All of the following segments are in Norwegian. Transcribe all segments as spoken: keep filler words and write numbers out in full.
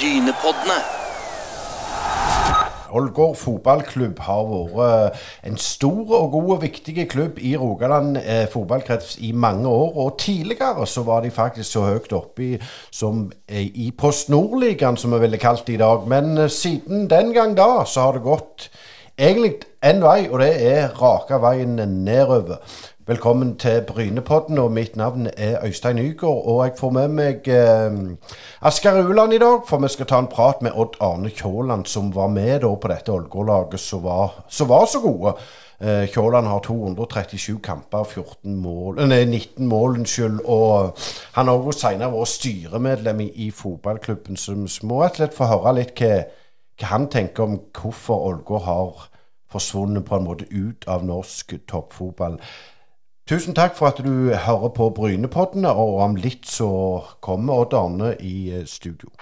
Brynepoddene. Ålgård fotballklubb har vært en stor og god og viktig klubb i Rogaland eh, fotballkrets i mange år, og tidligere så var de faktisk så høyt oppe i, som eh, i Post Nordligaen, som vi ville kalt det i dag. Men eh, siden den gang da, så har det gått egentlig en vei, og det er raka veien nedover. Velkommen til Brynepodden, og mitt navn er Øystein Nygaard, og jeg får med meg eh, Asker Uland i dag, for vi skal ta en prat med Odd Arne Kjåland, som var med da på dette Ålgård-laget, som var, som var så gode. Eh, Kjåland har to hundre og trettisju kamper, fjorten mål, nei, nitten mål, unnskyld, og han har også senere vært styremedlem i, i fotballklubben, så vi må rett og slett få høre litt hva, hva han tenker om hvorfor Ålgård har forsvunnet på en måte ut av norsk toppfotball. Tusen takk for at du hører på Brynepoddene, og om litt så kommer Odd Arne i studio.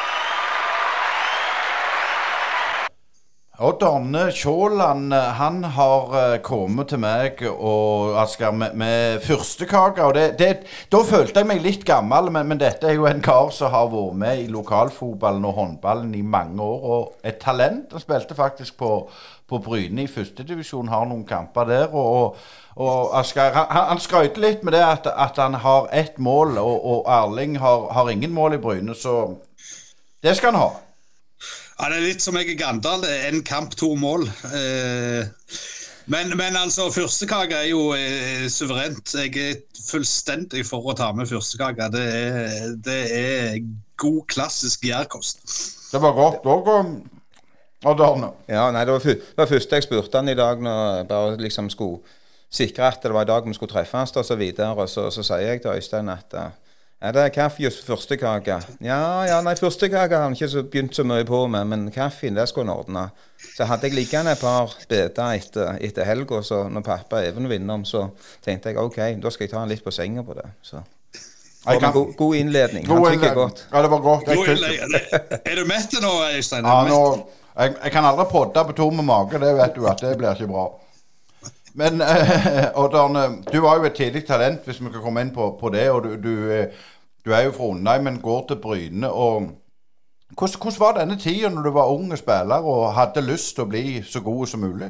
Odd Arne Kjåland, han har kommet til meg og Asker med, med fyrstekake, og det, det, da følte jeg meg litt gammel, men, men dette er jo en kar som har vært med i lokalfotballen og håndballen i mange år, og et talent. Han spilte faktisk på, på Bryne i første divisjon, har noen kamper der, og, og Asker, han, han skrøyte litt med det at, at han har ett mål, og, og Erling har, har ingen mål i Bryne, så det skal han ha. Ja, det er litt som jeg er Gandal, en kamp, to mål. Eh, men, men altså, fyrstekake er jo eh, suverent. Jeg er fullstendig for å ta med fyrstekake. Det er, det er god, klassisk gjærkost. Det var godt også, Odd Arne. Ja, nei, det var, det var første jeg spurte han i dag, når jeg bare liksom skulle sikre at det var i dag vi skulle treffes og så videre, og så, så sier jeg til Øystein at ja, det er kaffe just fyrstekake. Ja, ja, nei, fyrstekake har han ikke så begynt så mye på med, men kaffen, det skulle han ordne. Så hadde jeg liggende et par beder etter, etter helga, så når pappa Even vinner om, så tenkte jeg, ok, da skal jeg ta han litt på senga på det. Så det var en god, god innledning. God han tykker innledning. godt. Ja, det var godt. God innledning. Er du mett nå, Øystein? Ja, nå, jeg, jeg kan aldri podde på tom mage, det vet du at det blir ikke bra. Men eh, Odd Arne, du var jo et tidlig talent, hvis vi kan komme inn på, på det, og du, du, du er jo fra Undheim, men går til Bryne, og hvordan, hvordan var denne tiden når du var unge spiller og hadde lyst til å bli så god som mulig?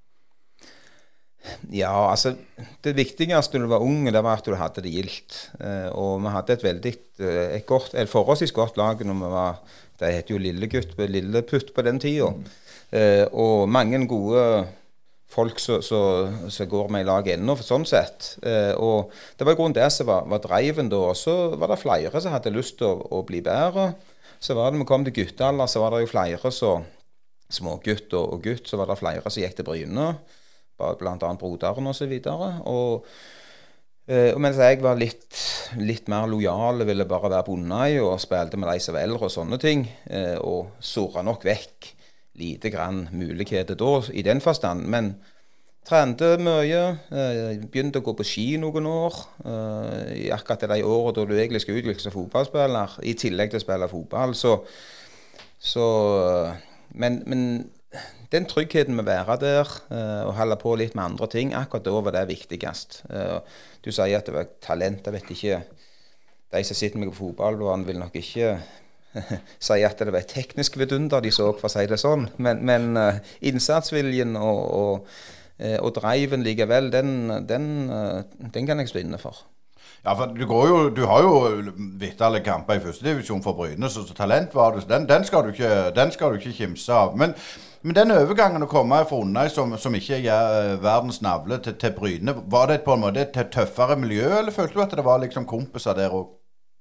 Ja, altså, det viktigste når du var unge, det var at du hadde det gildt, eh, og vi hadde et veldig, et godt, et forholdsvis godt lag når vi var, det heter jo Lillegutt, Lilleputt på den tiden, eh, og mange gode folk som går med i lag ennå, for sånn sett. Eh, og det var i grunnen det som var, var driven da, og så var det flere som hadde lyst til å, å bli bedre. Så var det, vi kom til guttealder, så var det jo flere som, smågutt og, og gutt, så var det flere som gikk til Bryne, blant annet broderen og så videre. Og, eh, og mens jeg var litt, litt mer lojal, ville bare være bonde og spilte med de som var eldre og sånne ting, eh, og såret nok vekk lite grann muligheter da, i den forstand, men trente mye, eh, begynte å gå på ski noen år, eh, i akkurat de årene da du egentlig skal utvikle som fotballspiller, i tillegg til å spille fotball, så, så men, men den tryggheten med å være der, eh, og holde på litt med andre ting, akkurat da var det viktigst. Eh, du sier at det var talent, jeg vet ikke, de som sitter med på fotball, vil nok ikke sier at det var et teknisk vidunder de så, for å si det sånn. Men, men uh, innsatsviljen og, og, uh, og driven likevel, den, den, uh, den kan jeg stå inne for. Ja, for du, går jo, du har jo vitale kamper i første divisjon for Bryne, så, så talent var det, den, den, skal du ikke, den skal du ikke kimse av. Men, men den overgangen å komme fra Undheim som, som ikke er verdens navle til, til Bryne, var det på en måte et tøffere miljø, eller følte du at det var liksom kompiser der også?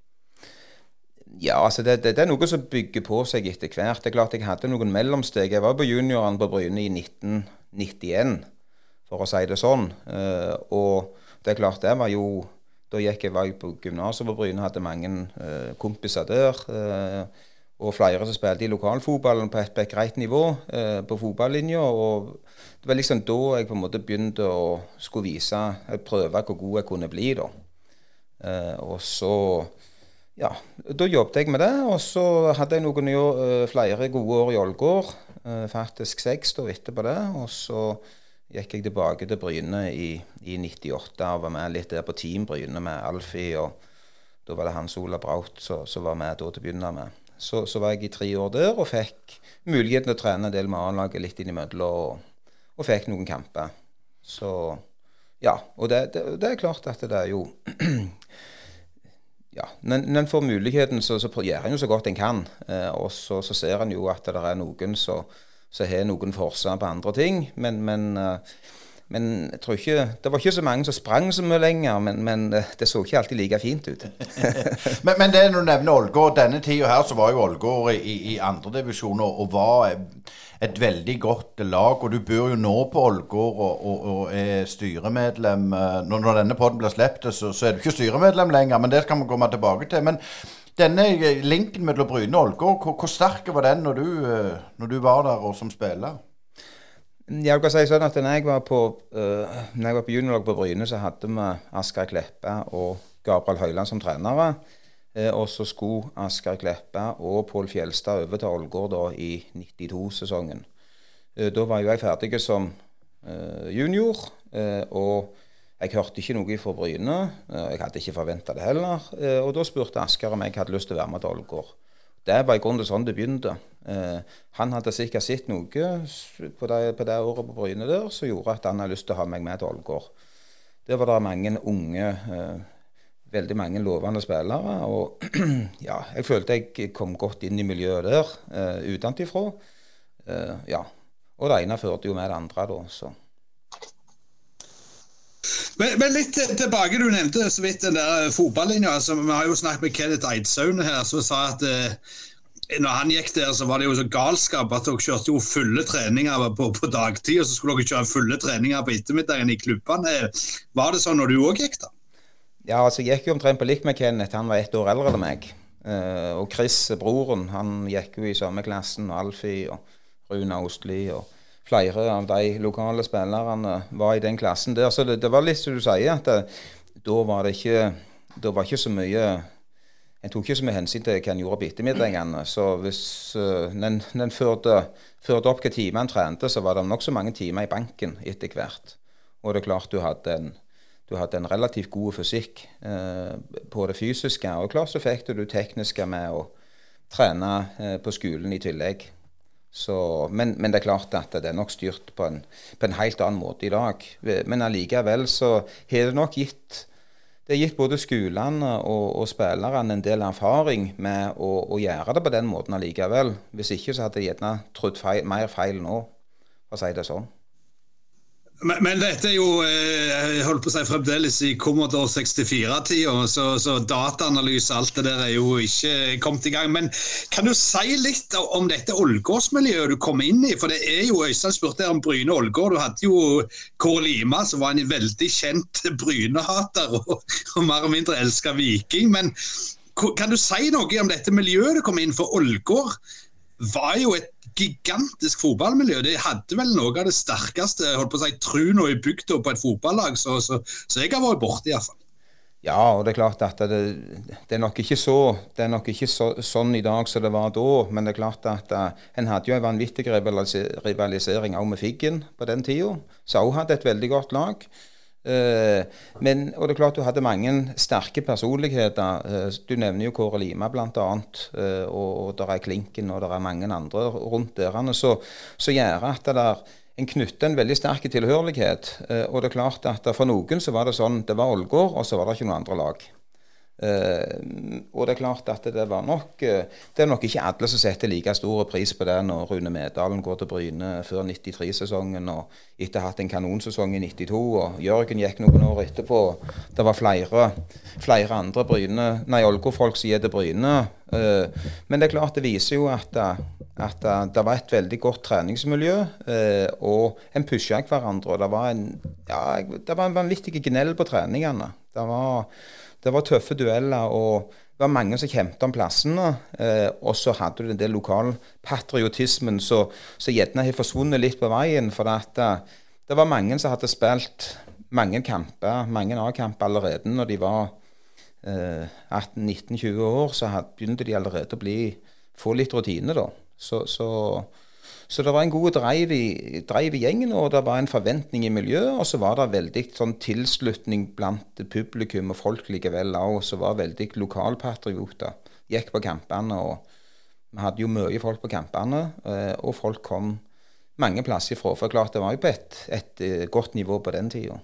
Ja, altså det, det, det er noe som bygger på seg etter hvert. Det er klart jeg hadde noen mellomsteg. Jeg var på junioren på Bryne i nitten nittien, for å si det sånn. Uh, og det er klart, det var jo, da gikk jeg var på gymnaset på Bryne, hadde mange uh, kompiser der, uh, og flere som spilte i lokalfotballen på et, på et greit nivå uh, på fotballinja, og det var liksom da jeg på en måte begynte å skulle vise, prøve hvor god jeg kunne bli da. Uh, og så Ja, da jobbet jeg med det, og så hadde jeg noen år, flere gode år i Ålgård, faktisk seks da etterpå det, og så gikk jeg tilbake til Bryne i, i nittiåtte og var med litt der på Team Bryne med Alfie, og da var det Hans Ola Braut som var med da til å begynne med. så, så var jeg i tre år der og fikk muligheten til å trene en del med A-laget litt innimellom og, og fikk noen kamper. Så ja, og det, det, det er klart at det er jo ja, når en får muligheten så, så gjør en jo så godt en kan, eh, og så, så ser en jo at det er noen som har noen forser på andre ting, men, men eh, Men jeg tror ikke, det var ikke så mange som sprang så mye lenger, men, men det så ikke alltid like fint ut. men, men det når du nevner Ålgård, denne tiden her så var jo Ålgård i, i andre divisjoner og var et veldig godt lag, og du bor jo nå på Ålgård og, og, og er styremedlem. Når, når denne podden blir slept, så, så er du ikke styremedlem lenger, men det skal man komme tilbake til. Men denne linken mellom Bryne og Ålgård, hvor, hvor sterk var den når du, når du var der og som spiller? Jeg kan si sånn at når jeg var på, uh, når jeg var på juniorlag på Bryne, så hadde vi Asgeir Kleppe og Gabriel Høyland som trenere. Uh, og så skulle Asgeir Kleppe og Pål Fjelstad over til Ålgård da i nittito-sesongen. Uh, da var jo jeg ferdig som uh, junior, uh, og jeg hørte ikke noe fra Bryne. Uh, jeg hadde ikke forventet det heller. Uh, og da spurte Asgeir om jeg hadde lyst til å være med til Ålgård. Det var i grunnen sånn det begynte. Eh, han hadde sikkert sett noe på det, på det året på Bryne der, som gjorde at han hadde lyst til å ha meg med til Ålgård. Der var det mange unge, eh, veldig mange lovende spillere, og ja, jeg følte jeg kom godt inn i miljøet der, eh, utenfra. Eh, ja, og det ene førte jo med det andre da, så. Men, men litt tilbake, du nevnte så vidt den der fotballinja. Altså, vi har jo snakket med Kenneth Eidsaune her, som sa at eh, når han gikk der, så var det jo så galskap at dere kjørte jo fulle treninger på, på dagtid, og så skulle dere kjøre fulle treninger på ettermiddagen i klubbene. Var det sånn når du også gikk da? Ja, altså jeg gikk jo omtrent på lik med Kenneth. Han var ett år eldre enn meg. Eh, og Chris, broren, han gikk jo i samme klassen, og Alfie og Runa Ostli og flere av de lokale spillerne var i den klassen der, så det, det var litt som du sier, at det, da var det ikke, da var ikke så mye, en tok ikke så mye hensyn til hva en gjorde på ettermiddagene, så hvis uh, den, den førte, førte opp hva timer en trente, så var det nok så mange timer i banken etter hvert, og det er klart du hadde en, du hadde en relativt god fysikk uh, på det fysiske, og klart så fikk du det tekniske med å trene uh, på skolen i tillegg. Så, men, men det er klart at det er nok styrt på en, på en helt annen måte i dag. Men allikevel så har det nok gitt, det har gitt både skolene og, og spillerne en del erfaring med å, å gjøre det på den måten allikevel. Hvis ikke så hadde jeg gjerne trodd feil, mer feil nå, for å si det sånn. Men, men dette er jo, jeg holdt på å si, fremdeles i Commodore sekstifire-tiden, så, så dataanalyse og alt det der er jo ikke kommet i gang. Men kan du si litt om dette Ålgårdsmiljøet du kom inn i? For det er jo, Øystein spurte her om Bryne og Ålgård. Du hadde jo Kåre Lima, som var en veldig kjent Bryne-hater og, og mer og mindre elsket Viking. Men kan du si noe om dette miljøet du kom inn for? Ålgård var jo et gigantisk fotballmiljø. Det hadde vel noe av det sterkeste, holdt på å si, truno i bygda på et fotballag, så, så, så jeg har vært borte i hvert fall. Ja, og det er klart at det, det er nok ikke så, det er nok ikke så, sånn i dag som det var da, men det er klart at uh, en hadde jo en vanvittig rivalisering også med Figgen på den tiden, så også hadde et veldig godt lag. Uh, men, og det er klart du hadde mange sterke personligheter. Uh, du nevner jo Kåre Lima blant annet, uh, og, og der er Klinken, og der er mange andre rundt der. Så, så gjør at det der, en knytter en veldig sterk tilhørighet. Uh, og det er klart at for noen så var det sånn, det var Ålgård, og så var det ikke noen andre lag. Uh, og det er klart at det var nok uh, det er nok ikke alle som setter like stor pris på det når Rune Medalen går til Bryne før nittitre-sesongen og etter å ha hatt en kanonsesong i nittito, og Jørgen gikk noen år etterpå. Det var flere, flere andre Bryne, nei Ålgård-folk som gikk til Bryne, uh, men det er klart det viser jo at, at uh, det var et veldig godt treningsmiljø, uh, og en pushet hverandre, og det var en, ja, det var en vanvittig gnell på treningene. Det var Det var tøffe dueller, og det var mange som kjempet om plassene, eh, og så hadde du den del lokalpatriotismen, så, så gjerne har forsvunnet litt på veien, for at det var mange som hadde spilt mange kamper, mange A-kamper allerede når de var eh, atten nitten tjue år, så hadde, begynte de allerede å bli, få litt rutine da. Så, så, så det var en god drive i, drive i gjengen, og det var en forventning i miljøet, og så var det veldig sånn tilslutning blant publikum og folk likevel også, så var veldig lokalpatrioter, gikk på kampene, og vi hadde jo mye folk på kampene, uh, og folk kom mange plasser ifra. For klart, det var jo på et, et, et godt nivå på den tiden.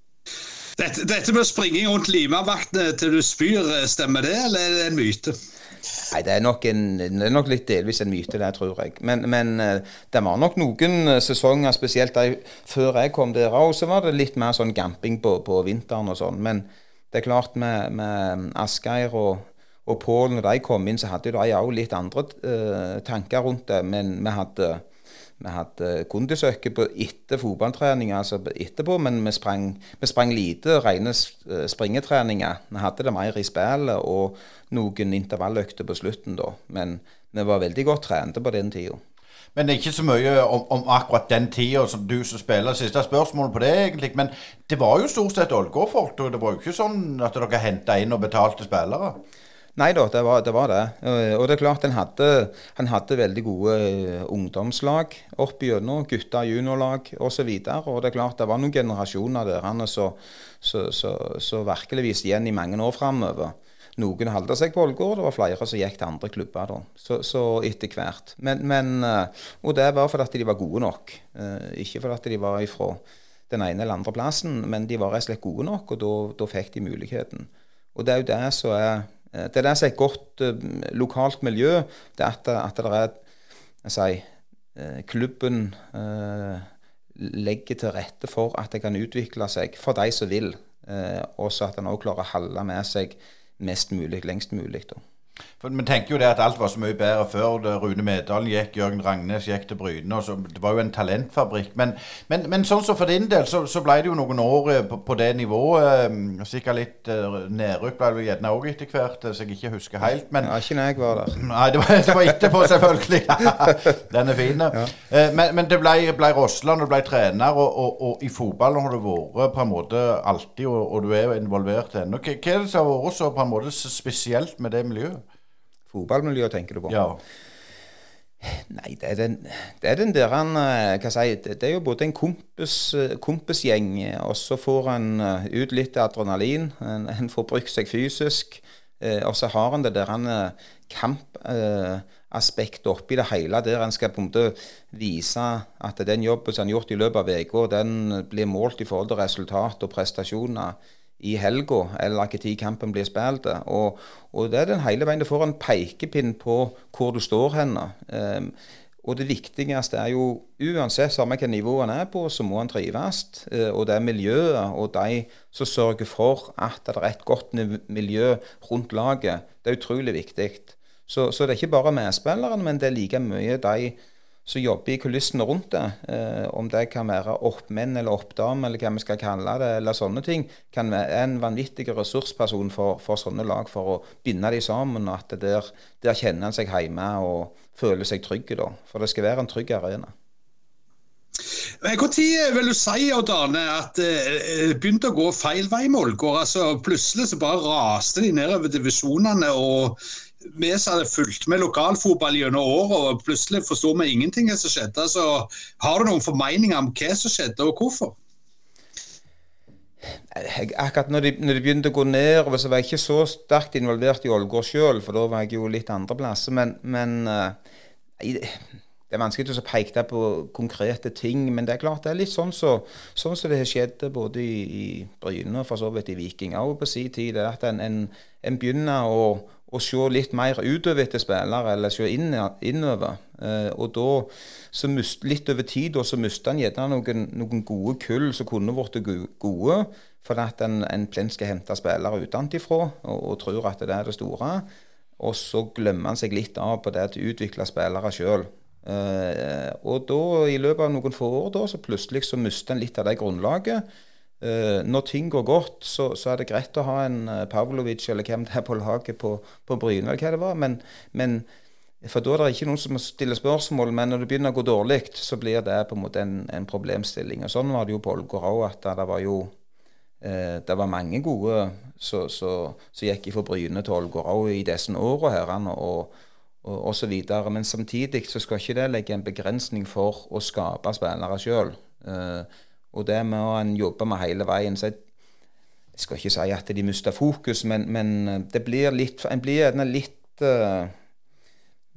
Dette, dette med springing rundt limavaktene til du spyr, stemmer det, eller er det en myte? Nei, det er nok, en, det er nok litt delvis en myte, det tror jeg. Men, men det var nok noen sesonger, spesielt der, før jeg kom der, og så var det litt mer sånn gamping på, på vinteren og sånn. Men det er klart med, med Asgeir og, og Pål, når de kom inn, så hadde de jo litt andre uh, tanker rundt det. Men vi hadde, vi hadde kondisøkke på etter fotballtrening, altså etterpå, men vi sprang, vi sprang lite, rene springetreninger. Vi hadde det mer i spillet, og noen intervalløkter på slutten da. Men vi var veldig godt trente på den tiden. Men det er ikke så mye om, om akkurat den tiden som du som spiller. Siste spørsmål på det egentlig, men det var jo stort sett Ålgård-folk, og det var jo ikke sånn at dere hentet inn og betalte spillere. Nei da, det var det. Var det. Og det er klart, han hadde, han hadde veldig gode ungdomslag opp igjennom, gutta juniorlag og så videre. Og det er klart, det var noen generasjoner der han så, så, så, så virkelig viste igjen i mange år fremover. Noen holdt seg på Ålgård, det var flere som gikk til andre klubber da, så, så etter hvert. Men, men, og det var fordi at de var gode nok, ikke fordi at de var ifra den ene eller andre plassen, men de var rett og slett gode nok, og da, da fikk de muligheten. Og det er jo det som er, det er det som er et godt uh, lokalt miljø, det er at, at det er, jeg sier, uh, klubben uh, legger til rette for at det kan utvikle seg for de som vil, uh, og så at den også klarer å holde med seg mest mulig, lengst mulig da. For vi tenker jo det at alt var så mye bedre før. Det Rune Medalen gikk, Jørgen Rangnes gikk til Bryne, og så, det var jo en talentfabrikk. Men, men, men sånn som for din del, så, så ble det jo noen år på, på det nivået. Sikkert litt nedrykk ble det gjerne også etter hvert, så jeg ikke husker helt. Men, ja, ikke når jeg var der. Nei, det var, det var etterpå selvfølgelig. Den er fin. Ja. Men, men det ble, ble Rossland, og du ble trener, og, og, og i fotballen har du vært på en måte alltid, og, og du er jo involvert ennå. Hva er det som har vært så på en måte spesielt med det miljøet? Fotballmiljø, tenker du på? Ja. Nei, det er den, det er den der han, hva si, det, det er jo både en kompis, kompisgjeng, og så får han ut litt adrenalin, han, han får brukt seg fysisk, eh, og så har han det der han kampaspekt eh, oppi det hele, der han skal på en måte vise at den jobben som han har gjort i løpet av veka, den blir målt i forhold til resultat og prestasjoner i helga, eller ikke tid kampen blir spilt. Og, og det er den hele veien, du får en pekepinn på hvor du står henne. Um, og det viktigste er jo, uansett samme hva nivå han er på, så må han trives. Uh, og det er miljøet, og de som sørger for at det er et godt miljø rundt laget. Det er utrolig viktig. Så, så det er ikke bare medspilleren, men det er like mye de som jobber i kulissene rundt det, eh, om det kan være oppmenn eller oppdam, eller hva vi skal kalle det, eller sånne ting, kan være en vanvittig ressursperson for, for sånne lag, for å binde de sammen, og at der, der kjenner han seg hjemme og føler seg trygg da, for det skal være en trygg arena. Hvor tid vil du si, Odd Arne, at det eh, begynte å gå feil vei med Ålgård? Altså, plutselig så bare raste de nedover divisjonene, og vi som hadde fulgt med lokalfotball gjennom året, og plutselig forstår vi ingenting som skjedde. Så har du noen formeninger om hva som skjedde, og hvorfor? Jeg, akkurat når de, når de begynte å gå ned, så var jeg ikke så sterkt involvert i Ålgård selv, for da var jeg jo litt andre plasser, men, men uh, det er vanskelig å peke på konkrete ting, men det er klart det er litt sånn så, sånn så det har skjedd både i, i Bryne og for så vidt i Viking også på sin tid, det er at en, en, en begynner å, å se litt mer utover etter spillere, eller se inn, innover. Eh, og da, så mist, litt over tid, og så mistet han gjerne noen, noen gode kull som kunne vært gode, for at en, en plent skal hente spillere utenfra, og, og tror at det er det store. Og så glemmer han seg litt av på det til å utvikle spillere selv. Uh, og da i løpet av noen få år da, så plutselig så mister en litt av det grunnlaget. Uh, når ting går godt, så, så er det greit å ha en uh, Pavlovic eller hvem det er på laget på, på Bryne eller hva det var, men, men for da er det ikke noen som stiller spørsmål, men når det begynner å gå dårlig, så blir det på en måte en, en problemstilling. Og sånn var det jo på Ålgård også, at det var jo uh, det var mange gode som gikk fra Bryne til Ålgård også i disse årene her, og Og, og så videre, men samtidig så skal ikke det legge en begrensning for å skape spillere selv. Uh, og det må en jobbe med hele veien. Så jeg, jeg skal ikke si at de mister fokus, men, men det blir litt, en blir gjerne litt uh,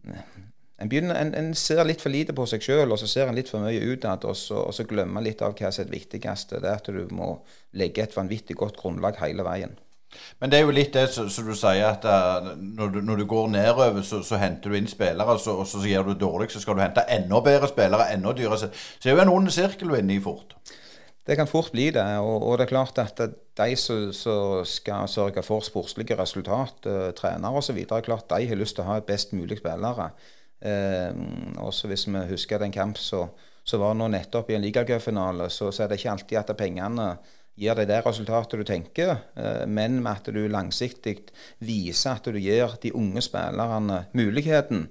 en, begynner, en, en ser litt for lite på seg selv, og så ser en litt for mye utad, og så, og så glemmer litt av hva som er det viktigste. Det er at du må legge et vanvittig godt grunnlag hele veien. Men det er jo litt det som du sier, at uh, når, du, når du går nedover, så, så henter du inn spillere, og så, og så gjør du dårlig, så skal du hente enda bedre spillere, enda dyrere. Så det er jo en ond sirkel du er inne i fort. Det kan fort bli det, og, og det er klart at de som skal sørge for sportslige resultat, uh, trenere og så videre, er klart de har lyst til å ha et best mulig spillere. Uh, også hvis vi husker den kamp, så, så var nå nettopp i en ligacupfinale, så, så er det ikke alltid at pengene gir deg det resultatet du tenker, men med at du langsiktig viser at du gir de unge spillerne muligheten.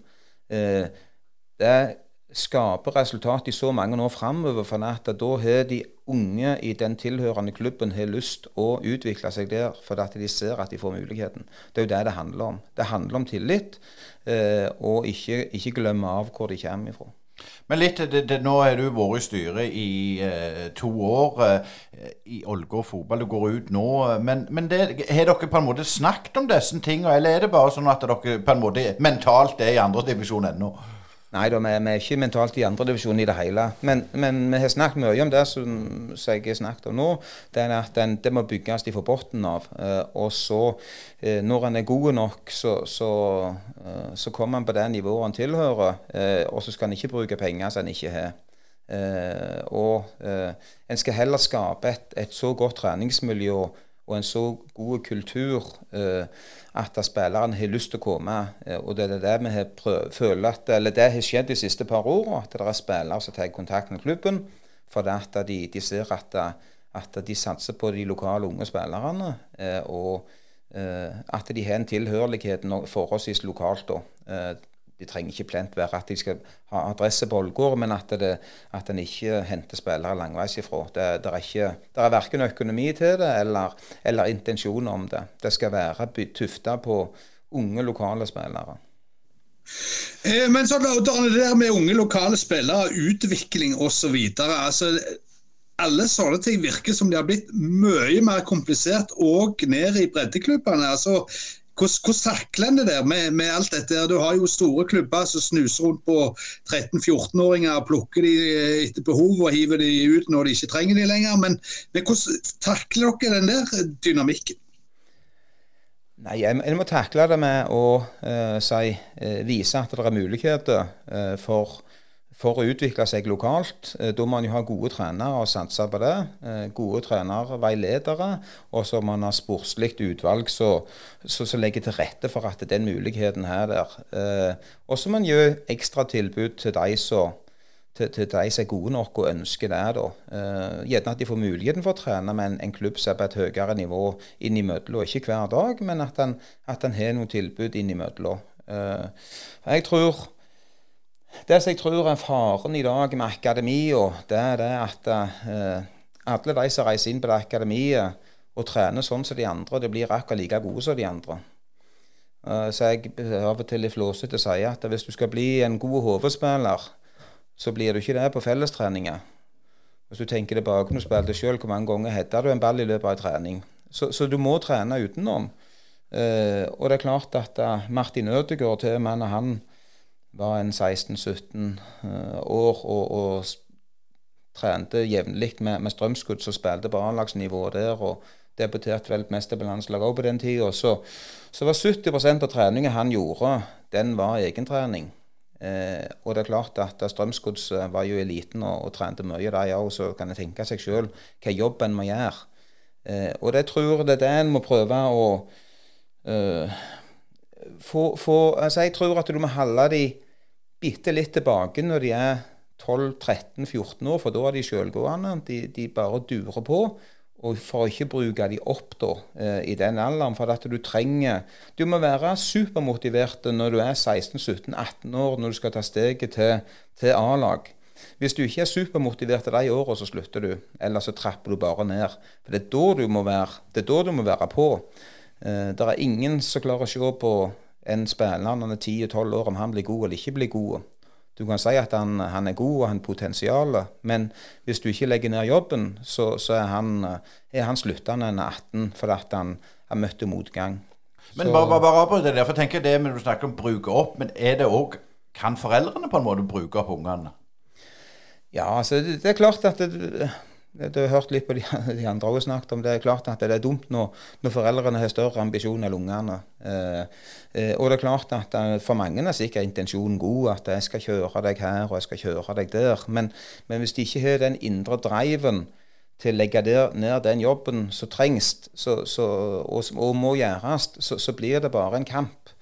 Det skaper resultat i så mange år fremover, for at da har de unge i den tilhørende klubben har lyst å utvikle seg der, for at de ser at de får muligheten. Det er jo det det handler om. Det handler om tillit, og ikke, ikke glemme av hvor de kommer ifra. Men litt, det, det, nå er du vært i styret i eh, to år eh, i Ålgård fotball, du går ut nå, men, men det, har dere på en måte snakket om disse tingene, eller er det bare sånn at dere på en måte mentalt er i andre divisjon ennå? Nei, da, vi, vi er ikke mentalt i andre divisjon i det hele, men, men vi har snakket mye om det som, som jeg har snakket om nå, det er at den, det må bygges i forbotten av, eh, og så eh, når en er god nok, så, så, eh, så kommer en på det nivået en tilhører, eh, og så skal en ikke bruke penger som en ikke har. Eh, og eh, en skal heller skape et, et så godt treningsmiljø og en så god kultur eh, at spillerne har lyst til å komme, eh, og det er det vi har prøvd, føler at, eller det har skjedd de siste par årene, at det er spillere som tar kontakt med klubben, for at de, de ser at, at de satser på de lokale unge spillerne, eh, og eh, at de har en tilhørighet forholdsvis lokalt da. Eh, de trenger ikke plent være at de skal ha adresse på Ålgård, men at, det, at en ikke henter spillere langveis ifra. Det, det, er ikke, det er hverken økonomi til det, eller, eller intensjon om det. Det skal være tuftet på unge lokale spillere. Eh, men så det der med unge lokale spillere, utvikling og så videre, altså alle sånne ting virker som de har blitt mye mer komplisert og ned i breddeklubbene. Altså, Hvordan, hvordan takler en det der med, med alt dette? Du har jo store klubber som snuser rundt på tretten-fjorten-åringer, plukker de etter behov og hiver de ut når de ikke trenger de lenger. Men, men hvordan takler dere den der dynamikken? Nei, en må takle det med å uh, si, uh, vise at det er muligheter uh, for For å utvikle seg lokalt. Da må man jo ha gode trenere og satse på det. Gode trenere, veiledere, og så må man ha sportsligt utvalg som legger til rette for at den muligheten her der. Og så må man gjøre ekstra tilbud til de som til, til de som er gode nok og ønsker det. Da. Gjerne at de får muligheten for å trene med en, en klubb som er på et høyere nivå inn i mødler, og ikke hver dag, men at den, at den har noen tilbud inn i mødler. Jeg tror Det som jeg tror er faren i dag med akademiet, det er det at uh, alle de som reiser inn på det akademiet og trener sånn som de andre, det blir akkurat like gode som de andre. Uh, så jeg av og til litt flåsete sier at hvis du skal bli en god hovedspiller, så blir du ikke det på fellestreninger. Hvis du tenker tilbake når du spilte selv, hvor mange ganger heter du en ball i løpet av en trening. Så, så du må trene utenom. Uh, og det er klart at uh, Martin Ødegaard til og med når han var en seksten sytten uh, år og, og trente jevnlig med, med Strømsgods, så spilte på A-lagsnivå der, og debuterte vel mest på landslaget også på den tiden. Så, så var sytti prosent av treningen han gjorde, den var egentrening. Eh, og det er klart at Strømsgods var jo eliten og, og trente mye der, ja, og så kan jeg tenke seg selv hva jobben må gjøre. Eh, og det tror det er det en må prøve å uh, få, få, altså jeg tror at du må holde de bitte litt tilbake når de er tolv tretten fjorten år, for da er de selvgående, de, de bare durer på, og for å ikke bruke de opp da, eh, i den alderen, for at du trenger, du må være supermotivert når du er seksten sytten atten år, når du skal ta steget til, til A-lag. Hvis du ikke er supermotivert i de årene, så slutter du, eller så trapper du bare ned, for det er da du må være, det er da du må være på. Eh, det er ingen som klarer å se på en spiller når han er ti tolv år, om han blir god eller ikke blir god. Du kan si at han, han er god og han har potensial, men hvis du ikke legger ned jobben, så, så er han, er han sluttende enn atten, fordi han har møtt motgang. Men så, bare, bare, bare avbryt det der, for jeg tenker det når du snakker om bruke opp, men er det også, kan foreldrene på en måte bruke opp ungene? Ja, altså det, det er klart at det, det, du har hørt litt på de, de andre også snakket om, det er klart at det er dumt når, når foreldrene har større ambisjoner enn ungene. Eh, eh, og det er klart at for mange er sikkert intensjonen god, at jeg skal kjøre deg her og jeg skal kjøre deg der, men, men hvis de ikke har den indre driven til å legge der, ned den jobben som trengs så, så, og, og må gjøres, så, så blir det bare en kamp.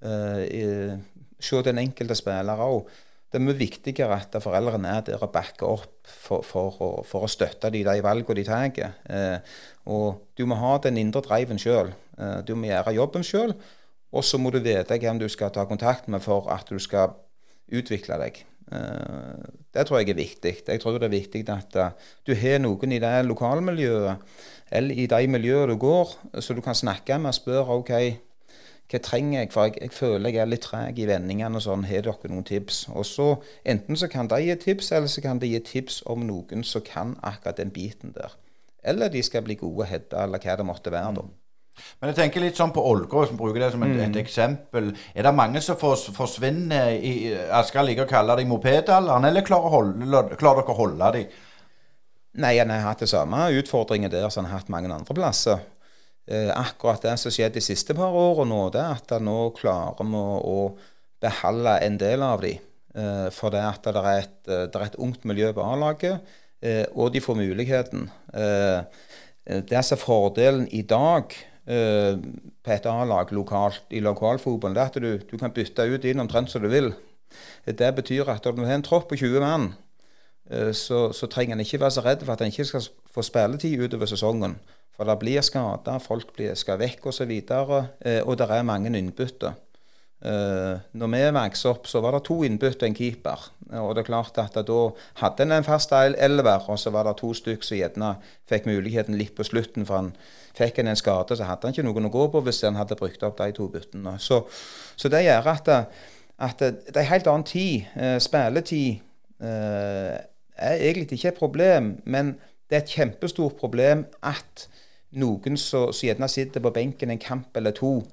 Eh, se den enkelte spiller også. Det er mye viktigere at foreldrene er der og backer opp for, for, for, for å støtte de de valgene de tar. Eh, og du må ha den indre driven selv. Eh, du må gjøre jobben selv, og så må du vite hvem du skal ta kontakt med for at du skal utvikle deg. Uh, det tror jeg er viktig. Jeg tror det er viktig at uh, du har noen i det lokalmiljøet eller i de miljøene du går, så du kan snakke med og spørre ok, hva trenger jeg, for jeg, jeg føler jeg er litt treg i vendingene og sånn, har dere noen tips? Og så enten så kan de gi tips, eller så kan de gi tips om noen som kan akkurat den biten der. Eller de skal bli gode hedder, eller hva det måtte være da. Men jeg tenker litt sånn på Ålgård, som bruker det som et, et eksempel. Er det mange som fors, forsvinner i, jeg skal like å kalle det i mopedalderen, eller klarer, holde, klarer dere å holde de? Nei, jeg har hatt det samme utfordringer der som jeg har hatt mange andre plasser. Eh, akkurat det som skjedde de siste par årene nå, det er at nå klarer vi å, å beholde en del av de. Eh, for det at det er et, det er et ungt miljø på A-laget, eh, og de får muligheten. Eh, det er så fordelen i dag, Uh, på et A-lag lokalt, i lokalfotballen, det er at du, du kan bytte ut inn omtrent som du vil. Det betyr at når du har en tropp på tjue mann, uh, så, så trenger en ikke være så redd for at en ikke skal få spilletid utover sesongen. For det blir skader, folk blir, skal vekk og så videre, uh, og det er mange innbytter. Uh, når vi vokste opp, så var det to innbytter og en keeper. Og det er klart at da hadde en en fast elver, og så var det to stykker som gjerne fikk muligheten litt på slutten, for han fikk en en skade, så hadde han ikke noen å gå på hvis han hadde brukt opp de to byttene. Så, så det gjør at, at det er en helt annen tid. Uh, spilletid uh, er egentlig ikke et problem, men det er et kjempestort problem at noen som gjerne sitter på benken en kamp eller to,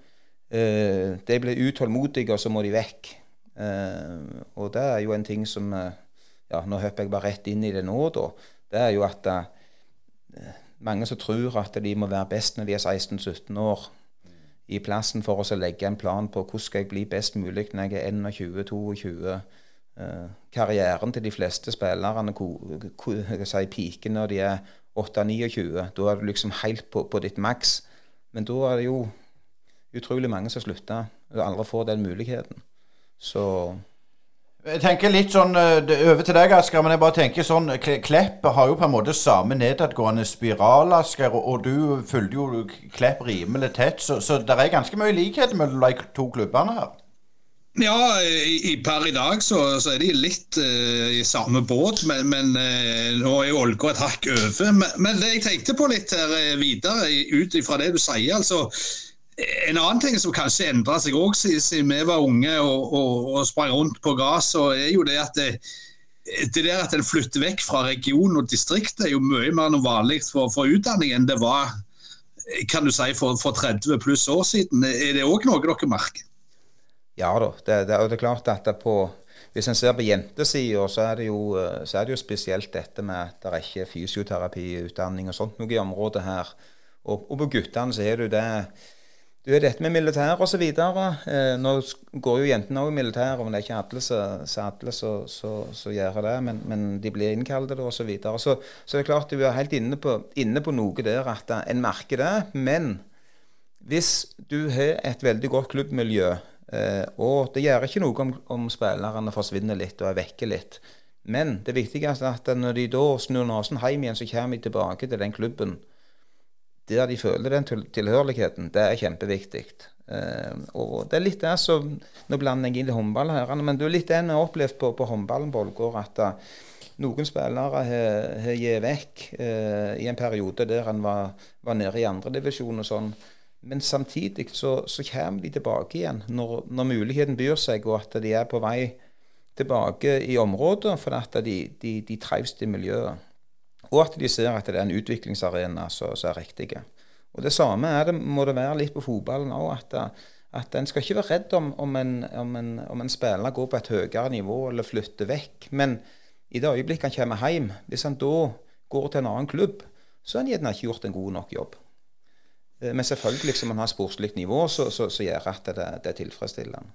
Uh, de blir utålmodige, og så må de vekk. Uh, og det er jo en ting som uh, ja, nå hopper jeg bare rett inn i det nå da. Det er jo at uh, mange som tror at de må være best når de er seksten sytten år, i plassen for oss å legge en plan på hvordan skal jeg bli best mulig når jeg er enogtjue toogtjue. Uh, karrieren til de fleste spillerne sier piken når de er åtte niogtjue. Da er du liksom helt på, på ditt maks. Men da er det jo utrolig mange som slutter og aldri får den muligheten. Så jeg tenker litt sånn over til deg, Asker, men jeg bare tenker sånn, Klepp har jo på en måte samme nedadgående spiral, Asker, og, og du følger jo Klepp rimelig tett, så, så det er ganske mye likhet mellom de to klubbene her. Ja, i, per i dag så, så er de litt uh, i samme båt, men, men uh, nå er jo Ålgård et hakk over. Men, men det jeg tenkte på litt her uh, videre, ut ifra det du sier, altså en annen ting som kanskje endret seg også siden vi var unge og, og, og sprang rundt på gras, er jo det at det, det der at en flytter vekk fra region og distrikt er jo mye mer noe vanlig for, for utdanning enn det var, kan du si, for, for tretti pluss år siden. Er det også noe dere merker? Ja da, det, det, og det er klart at det på, hvis en ser på jentesiden, så er det jo, så er det jo spesielt dette med at det er ikke fysioterapiutdanning og sånt noe i området her. Og, og på guttene så er det jo det. Du er dette med militær og så videre. Eh, nå går jo jentene også i militær, men det er ikke alle så alle som gjør det, men, men de blir innkallte og så videre. Så, så det er klart du er helt inne på, inne på noe der at en merker det, men hvis du har et veldig godt klubbmiljø, eh, og det gjør ikke noe om, om spillerne forsvinner litt og er vekke litt, men det viktigste er at når de da snur nasen hjem igjen, så kommer de tilbake til den klubben, der de føler den tilhørigheten, det er kjempeviktig. Uh, og det er litt det som, nå blander jeg inn i håndball her, men det er litt det vi har opplevd på, på håndballen på Ålgård, at uh, noen spillere har, har gitt vekk uh, i en periode der han var, var nede i andre divisjon og sånn. Men samtidig så, så kommer de tilbake igjen når, når muligheten byr seg, og at de er på vei tilbake i området, for at de, de, de trives i miljøet. Og at de ser at det er en utviklingsarena som er riktig. Og det samme er det, må det være litt på fotballen også, at, at en skal ikke være redd om, om, en, om, en, om en spiller går på et høyere nivå eller flytter vekk. Men i det øyeblikket han kommer hjem, hvis han da går til en annen klubb, så har han gjerne ikke gjort en god nok jobb. Men selvfølgelig, som han har sportslig nivå, så, så, så gjør at det, det er tilfredsstillende.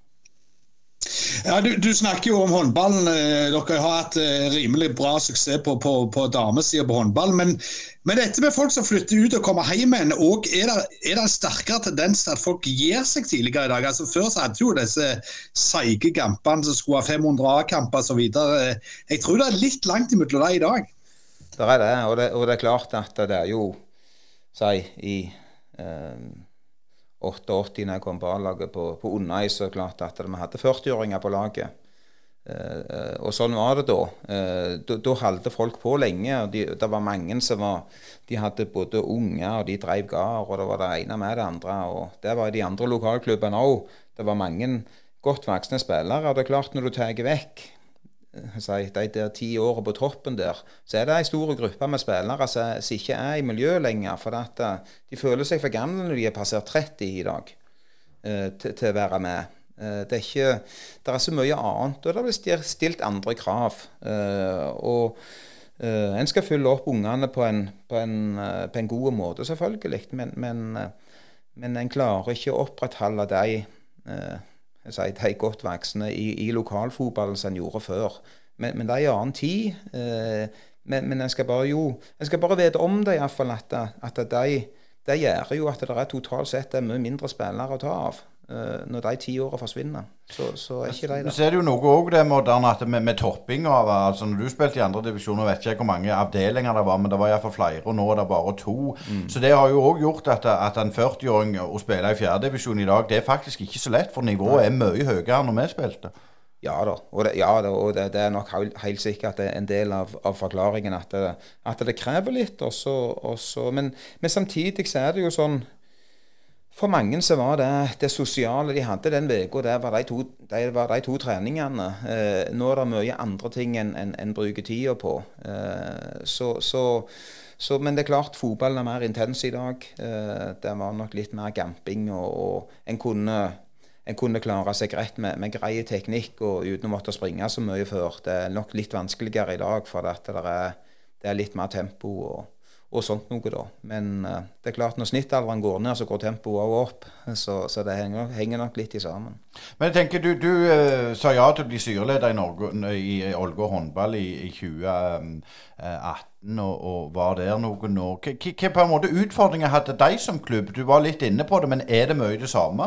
Ja, du, du snakker jo om håndballen. Dere har hatt rimelig bra suksess på, på, på damesiden på håndball, men, men dette med folk som flytter ut og kommer hjem igjen, og er det, er det en sterkere tendens til at folk gir seg tidligere i dag? Altså, før så hadde jo disse seige kampene som skulle ha fem hundre A-kamper og så videre. Jeg tror det er litt langt imellom det i dag. Det er det, og det, og det er klart at det er jo, si, i eh, åttiåtte når jeg kom på A-laget på, på Unnøy, så klart at vi hadde førtiåringer på laget. Eh, og sånn var det da. Eh, da. Da holdt folk på lenge, og de, det var mange som var, de hadde både unger, og de drev gar, og det var det ene med det andre, og det var i de andre lokalklubbene også. Det var mange godt voksne spillere, og det er klart når du tar vekk, de der ti årene på toppen der, så er det en stor gruppe med spillere som ikke er i miljøet lenger, for at de føler seg for gamle når de er passert tretti i dag, til, til å være med. Det er ikke, det er så mye annet, og det blir stilt andre krav, og en skal fylle opp ungene på en, på en, på en god måte selvfølgelig, men, men, men en klarer ikke å opprettholde de jeg sier, de godt voksne i, i lokalfotballen som en gjorde før. Men, men det er en annen tid. Eh, men, men en skal bare jo, en skal bare vite om det i hvert fall, at, at de, det gjør jo at det er totalt sett er mye mindre spillere å ta av. Uh, når de ti årene forsvinner, så, så er ikke de der. Så er det jo noe også det moderne, at med, med topping av, altså når du spilte i andre divisjoner, vet ikke hvor mange avdelinger det var, men det var i hvert fall flere, og nå er det bare to. Mm. Så det har jo også gjort at, at en førtiåring å spille i fjerde divisjon i dag, det er faktisk ikke så lett, for nivået er mye høyere enn når vi spilte. Ja da, og det, ja, da, og det, det er nok helt sikkert en del av, av forklaringen at det, at det krever litt, også, også, men, men samtidig så er det jo sånn. For mange så var det det sosiale de hadde den veka, det var de to, det var de to treningene. Eh, nå er det mye andre ting enn en, en bruker tida på. Eh, så, så, så, men det er klart, fotballen er mer intens i dag. Eh, det var nok litt mer gamping, og, og en, kunne, en kunne klare seg rett med, med greie teknikk og uten å måtte springe så mye før. Det er nok litt vanskeligere i dag, for at det er, det er litt mer tempo og og sånt noe da. Men uh, det er klart, når snittalderen går ned, så går tempoet også opp. Så, så det henger, henger nok litt i sammen. Men jeg tenker, du, du uh, sa ja til å bli styreleder i, Norge, i Ålgård håndball i, i tjue atten, og, og var der noen år. Hva på en måte utfordringer hadde de som klubb? Du var litt inne på det, men er det mye det samme?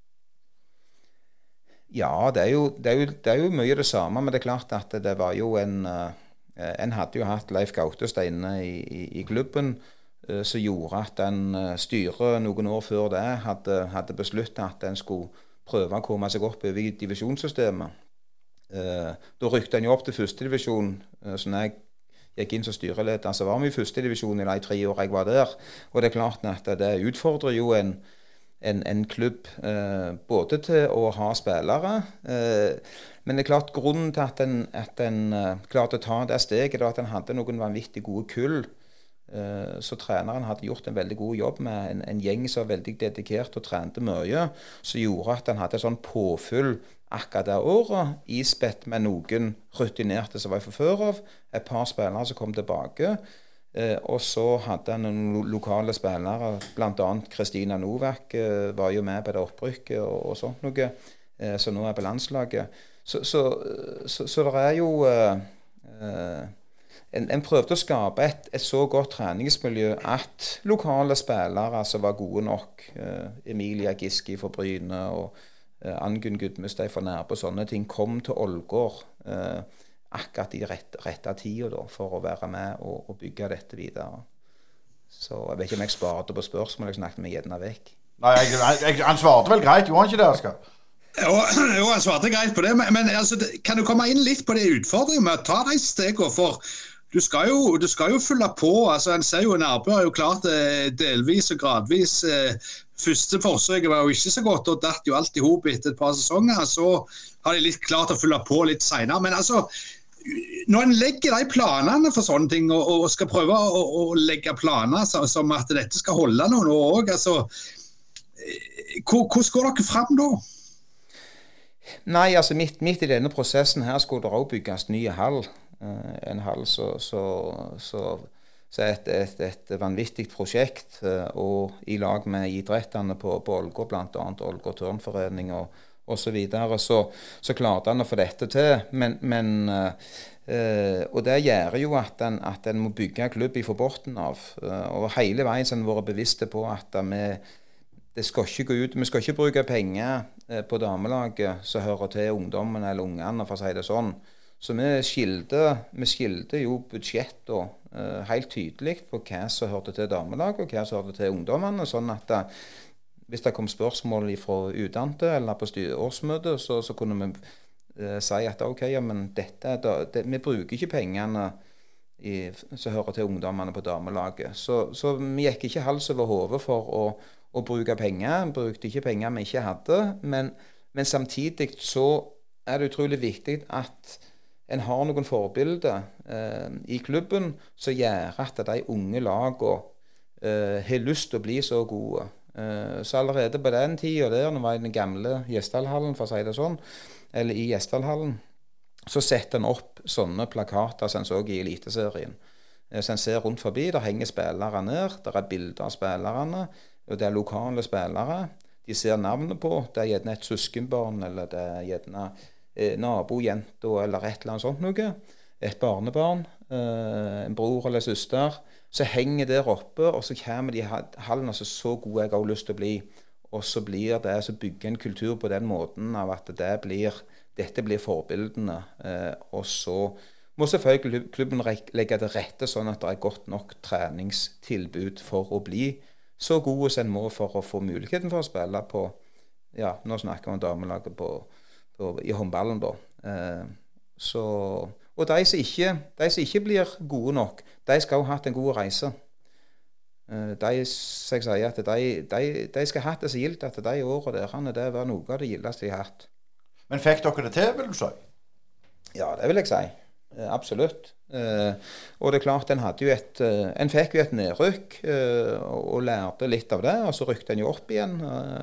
Ja, det er jo, det er jo, det er jo mye det samme, men det er klart at det var jo en... Uh, En hadde jo hatt Leif Gautestein i, i, i klubben, uh, som gjorde at en uh, styre noen år før det hadde, hadde besluttet at en skulle prøve å komme seg opp over i divisjonssystemet. Uh, da rykte en jo opp til første divisjon, uh, så når jeg gikk inn som styreleder, så var vi i første divisjon i de tre år jeg var der. Og det er klart at det utfordrer jo en, en, en klubb uh, både til å ha spillere, uh, men det er klart, grunnen til at en, at en uh, klarte å ta det steget, var at en hadde noen vanvittig gode kull. Uh, så treneren hadde gjort en veldig god jobb med en, en gjeng som var veldig dedikert og trente mye, som gjorde at en hadde sånn påfyll akkurat det året, ispett med noen rutinerte som var fra før av, et par spillere som kom tilbake, uh, og så hadde en noen lokale spillere, blant annet Kristina Novak uh, var jo med på det opprykket og, og sånt noe, uh, som nå er på landslaget. Så, så, så, så det er jo uh, uh, en, en prøvde å skape et, et så godt treningsmiljø at lokale spillere som var gode nok, uh, Emilia Giski for Bryne og uh, Angunn Gudmestad for Nærbe og sånne ting, kom til Ålgård uh, akkurat i rett, rette tida da, for å være med og, og bygge dette videre. Så jeg vet ikke om jeg sparte på spørsmål, jeg snakket meg gjerne vekk. Nei, jeg, jeg, han svarte vel greit, gjorde han ikke det, Asker? Jo, jo, han svarte greit på det, men, men altså, kan du komme inn litt på det utfordringen med å ta de stegene, for du skal jo, du skal jo fylle på, altså en ser jo Nærbe har jo klart det delvis og gradvis, første forsøket var jo ikke så godt, og datt jo alt i hop etter et par sesonger, så har de litt klart å fylle på litt senere, men altså, når en legger de planene for sånne ting, og, og skal prøve å, å legge planer så, som at dette skal holde noen år også, altså, hvordan går dere frem da? Nei, altså midt, midt i denne prosessen her skulle det også bygges nye hall. Uh, en hall så, så, så, så et, et, et vanvittig prosjekt, uh, og i lag med idrettene på, på Ålgård, blant annet Ålgård Turnforening og, og så videre, så, så klarte han å få dette til, men, men uh, Uh, og det gjør jo at en, at en må bygge klubb i forborten av. Uh, og hele veien så har vi vært bevisste på at vi, det skal ikke gå ut, vi skal ikke bruke penger uh, på damelaget som hører til ungdommen eller ungene, for å si det sånn. Så vi skilte, vi skilte jo budsjettet uh, helt tydelig på hva som hørte til damelaget og hva som hørte til ungdommene, sånn at uh, hvis det kom spørsmål fra utdannede eller på årsmøtet, så, så kunne vi si at ok, ja, men dette, det, vi bruker ikke pengene i, som hører til ungdommene på damelaget. Så, så vi gikk ikke hals over hodet for å, å bruke penger. Vi brukte ikke penger vi ikke hadde, men, men samtidig så er det utrolig viktig at en har noen forbilder eh, i klubben som gjør at de unge lagene eh, har lyst til å bli så gode. Eh, så allerede på den tiden der, når vi var i den gamle Gjesdalhallen, for å si det sånn, eller i Gjesdalhallen, så setter en opp sånne plakater som en så i Eliteserien. Så en ser rundt forbi, der henger spillere ned, der er bilder av spillerne, og det er lokale spillere. De ser navnet på, det er gjerne et søskenbarn, eller det er gjerne eh, nabojente, eller et eller annet sånt noe. Et barnebarn, eh, en bror eller søster, så henger der oppe, og så kommer de i hallen, altså så god jeg har lyst til å bli. Og så blir det, så bygger en kultur på den måten av at det blir, dette blir forbildene. Eh, og så må selvfølgelig klubben legge til rette sånn at det er godt nok treningstilbud for å bli så gode som en må for å få muligheten for å spille på, ja, nå snakker vi om damelaget på, på, i håndballen da. Eh, så, og de som, ikke, de som ikke blir gode nok, de skal ha hatt en god reise. De, jeg sier at de, de, de skal ha hatt det så gildt at de årene der, det var noe av det gildeste de har hatt. Men fikk dere det til, vil du si? Ja, det vil jeg si. Absolutt. Og det er klart, en hadde jo et, en fikk jo et nedrykk og lærte litt av det, og så rykte en jo opp igjen.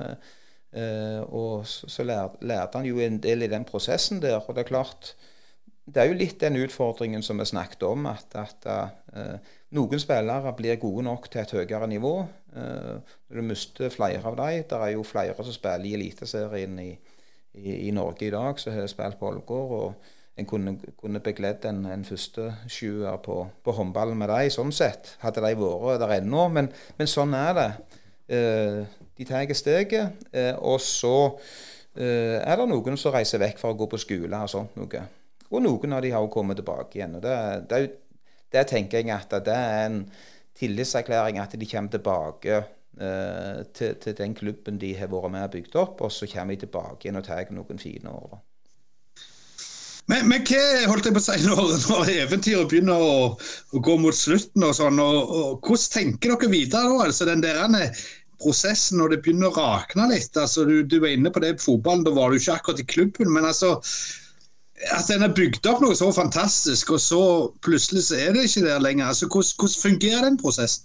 Og så lærte, lærte han jo en del i den prosessen der, og det er klart, det er jo litt den utfordringen som vi snakket om, at, at uh, noen spillere blir gode nok til et høyere nivå. Uh, når du mister flere av dem, det er jo flere som spiller i Eliteserien i, i, i Norge i dag, som har spilt på Ålgård, og en kunne, kunne begledd en, en første sjuer på, på håndballen med dem, sånn sett. Hadde de vært der ennå, men, men sånn er det. Uh, de tar steget, uh, og så uh, er det noen som reiser vekk for å gå på skole og sånt noe. Og noen av de har jo kommet tilbake igjen. Og det, det, det tenker jeg at det er en tillitserklæring at de kommer tilbake eh, til, til den klubben de har vært med og bygd opp, og så kommer de tilbake igjen og tar noen fine år. Men, men hva holdt jeg på å si når, når eventyret begynner å, å gå mot slutten og sånn, og, og hvordan tenker dere videre da? Altså den der prosessen når det begynner å rakne litt, altså du, du var inne på det på fotballen, da var du ikke akkurat i klubben, men altså at den har bygd opp noe så fantastisk, og så plutselig så er det ikke der lenger. Altså, hvordan, hvordan fungerer den prosessen?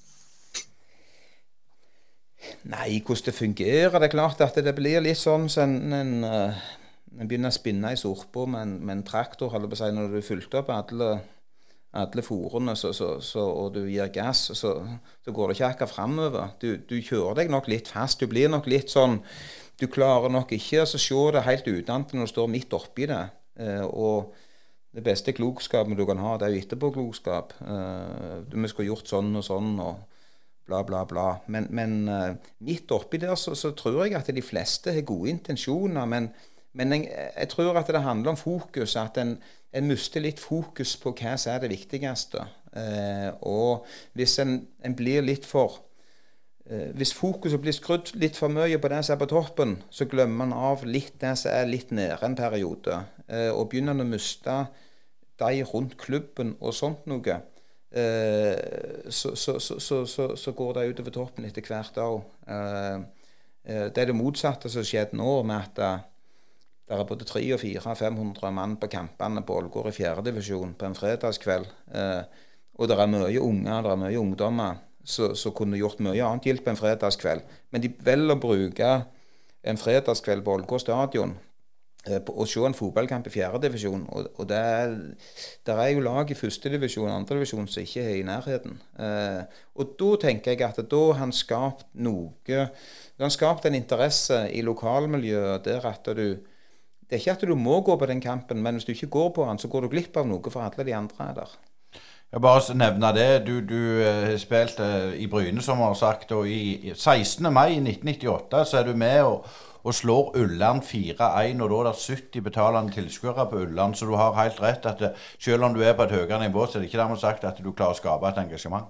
Nei, hvordan det fungerer, det er klart at det blir litt sånn så en, en, en begynner å spinne i sorpa med en, med en traktor, holder på å si, når du fylte opp alle, alle forene, så, så, så, og du gir gass, så, så går det ikke akkurat fremover. Du, du kjører deg nok litt fast, du blir nok litt sånn, du klarer nok ikke å se det helt utenat når du står midt oppi det. Uh, og det beste klokskapen du kan ha, det er jo etterpåklokskap. Uh, vi skulle gjort sånn og sånn og bla bla bla. Men, men uh, midt oppi der så, så tror jeg at de fleste har gode intensjoner, men, men jeg, jeg tror at det handler om fokus, at en, en mister litt fokus på hva som er det viktigste. Uh, og hvis en, en blir litt for Uh, hvis fokuset blir skrudd litt for mye på det som er på toppen, så glemmer man av litt det som er litt nede en periode, uh, og begynner å miste de rundt klubben og sånt noe, uh, så, så, så, så, så, så går det utover toppen etter hvert år. Uh, uh, det er det motsatte som skjedde nå, med at uh, der er både tre og fire, femhundre mann på kampene på Ålgård i fjerde divisjon på en fredagskveld. Eh, og det er mye unger, det er mye ungdommer som kunne gjort mye annet gilt på en fredagskveld. Men de velger å bruke en fredagskveld på Ålgård stadion og se en fotballkamp i fjerde divisjon, og, og det, er, det er jo lag i første divisjon og andre divisjon som ikke er i nærheten. Eh, og da tenker jeg at da har han skapt noe, da han skapt en interesse i lokalmiljøet der at du, det er ikke at du må gå på den kampen, men hvis du ikke går på den, så går du glipp av noe for alle de andre er der. Jeg bare nevner det, du, du uh, spilte uh, i Bryne, som har sagt, og i sekstende mai nitten nittiåtte så er du med og og slår Ulland fire en, og da er det sytti betalende tilskuere på Ulland, så du har helt rett at det, selv om du er på et høyere nivå, så er det ikke dermed sagt at du klarer å skape et engasjement.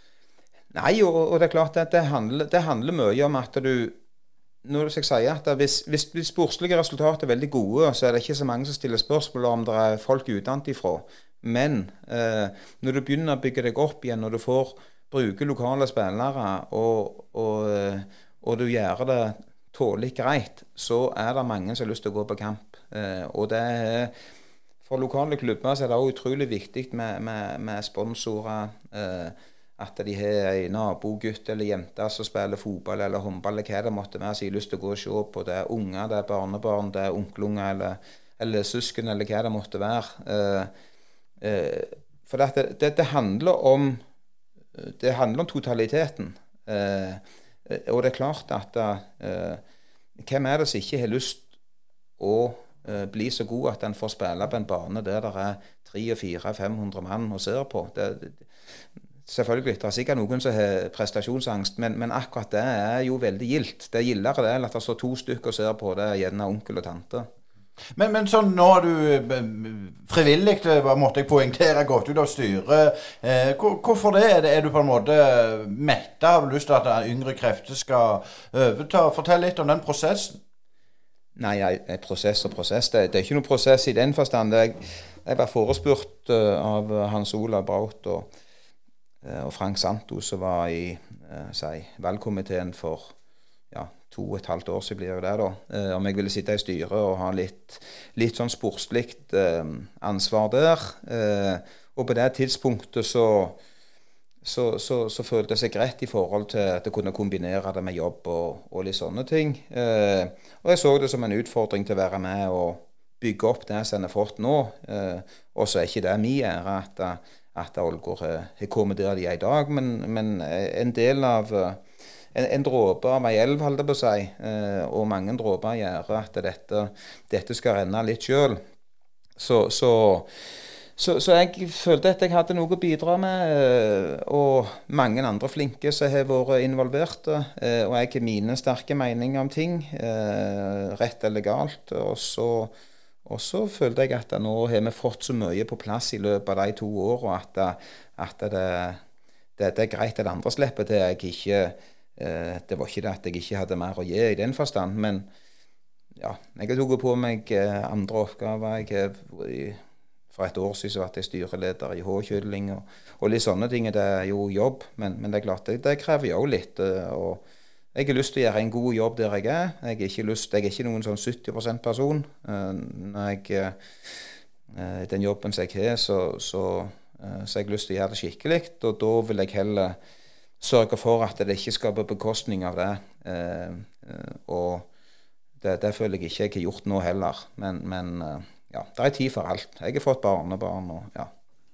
Nei, og, og det er klart at det handler, det handler mye om at du, når jeg sier at hvis, hvis, hvis sportslige resultater er veldig gode, så er det ikke så mange som stiller spørsmål om det er folk utenfra. Men eh, når du begynner å bygge deg opp igjen, når du får bruke lokale spillere, og, og, og du gjør det tålig greit, så er det mange som har lyst til å gå på kamp. Eh, og det er, for lokale klubber så er det også utrolig viktig med, med, med sponsorer, eh, at de har en nabogutt eller jente som spiller fotball eller håndball, eller hva det måtte være, så de har lyst til å gå og se på. Det er unger, det er barnebarn, det er onkelunger, eller, eller søsken, eller hva det måtte være. Eh, eh, for det, det, det handler om det handler om totaliteten. Eh, Og det er klart at uh, hvem er det som ikke har lyst å uh, bli så god at en får spille på en bane der det er tre, fire, femhundre mann og ser på. Det, det, selvfølgelig, det er sikkert noen som har prestasjonsangst, men, men akkurat det er jo veldig gildt. Det er gildere det, at det står to stykker og ser på, det er gjerne onkel og tante. Men, men sånn, nå har du frivillig, måtte jeg poengtere, gått ut av styret. Eh, hvor, hvorfor det? Er, det? Er du på en måte mettet? Har du lyst til at yngre krefter skal overta? Fortell litt om den prosessen. Nei, jeg, prosess og prosess. Det, det er ikke noen prosess i den forstand. Jeg, jeg var forespurt uh, av Hans Olav Braut og, uh, og Frank Santos, som var i uh, si, valgkomiteen for ja, to og et halvt år så blir det da, eh, om jeg ville sitte i styret og ha litt, litt sånn sportslikt eh, ansvar der. Eh, og på det tidspunktet så, så, så, så følte det seg greit i forhold til at jeg kunne kombinere det med jobb og, og litt sånne ting. Eh, og jeg så det som en utfordring til å være med og bygge opp det som jeg har fått nå. Eh, og så er ikke det min ære at, at Ålgård har kommet der de er i dag, men, men en del av En, en dråpe av ei elv, holdt jeg på å si, eh, og mange dråper gjør at dette, dette skal renne litt selv. Så, så, så, så jeg følte at jeg hadde noe å bidra med, eh, og mange andre flinke som har vært involverte, eh, og jeg har mine sterke meninger om ting, eh, rett eller galt, og så, og så følte jeg at nå har vi fått så mye på plass i løpet av de to årene, at, at det, det, det er greit at andre slipper til. Jeg ikke Det var ikke det at jeg ikke hadde mer å gi i den forstand, men ja, jeg har tatt på meg andre oppgaver. Jeg, for et år siden så var jeg styreleder i H-kylling, og, og litt sånne ting. Det er jo jobb, men, men det er klart, det, det krever jo litt. Og jeg har lyst til å gjøre en god jobb der jeg er. Jeg er ikke, lyst, jeg er ikke noen sånn sytti prosent person. Når jeg, den jobben som jeg har, så, så, så har jeg lyst til å gjøre det skikkelig, og da vil jeg heller sørge for at det ikke skal på bekostning av det. Eh, og det, det føler jeg ikke jeg har gjort nå heller. Men, men ja, det er tid for alt. Jeg har fått barnebarn og ja.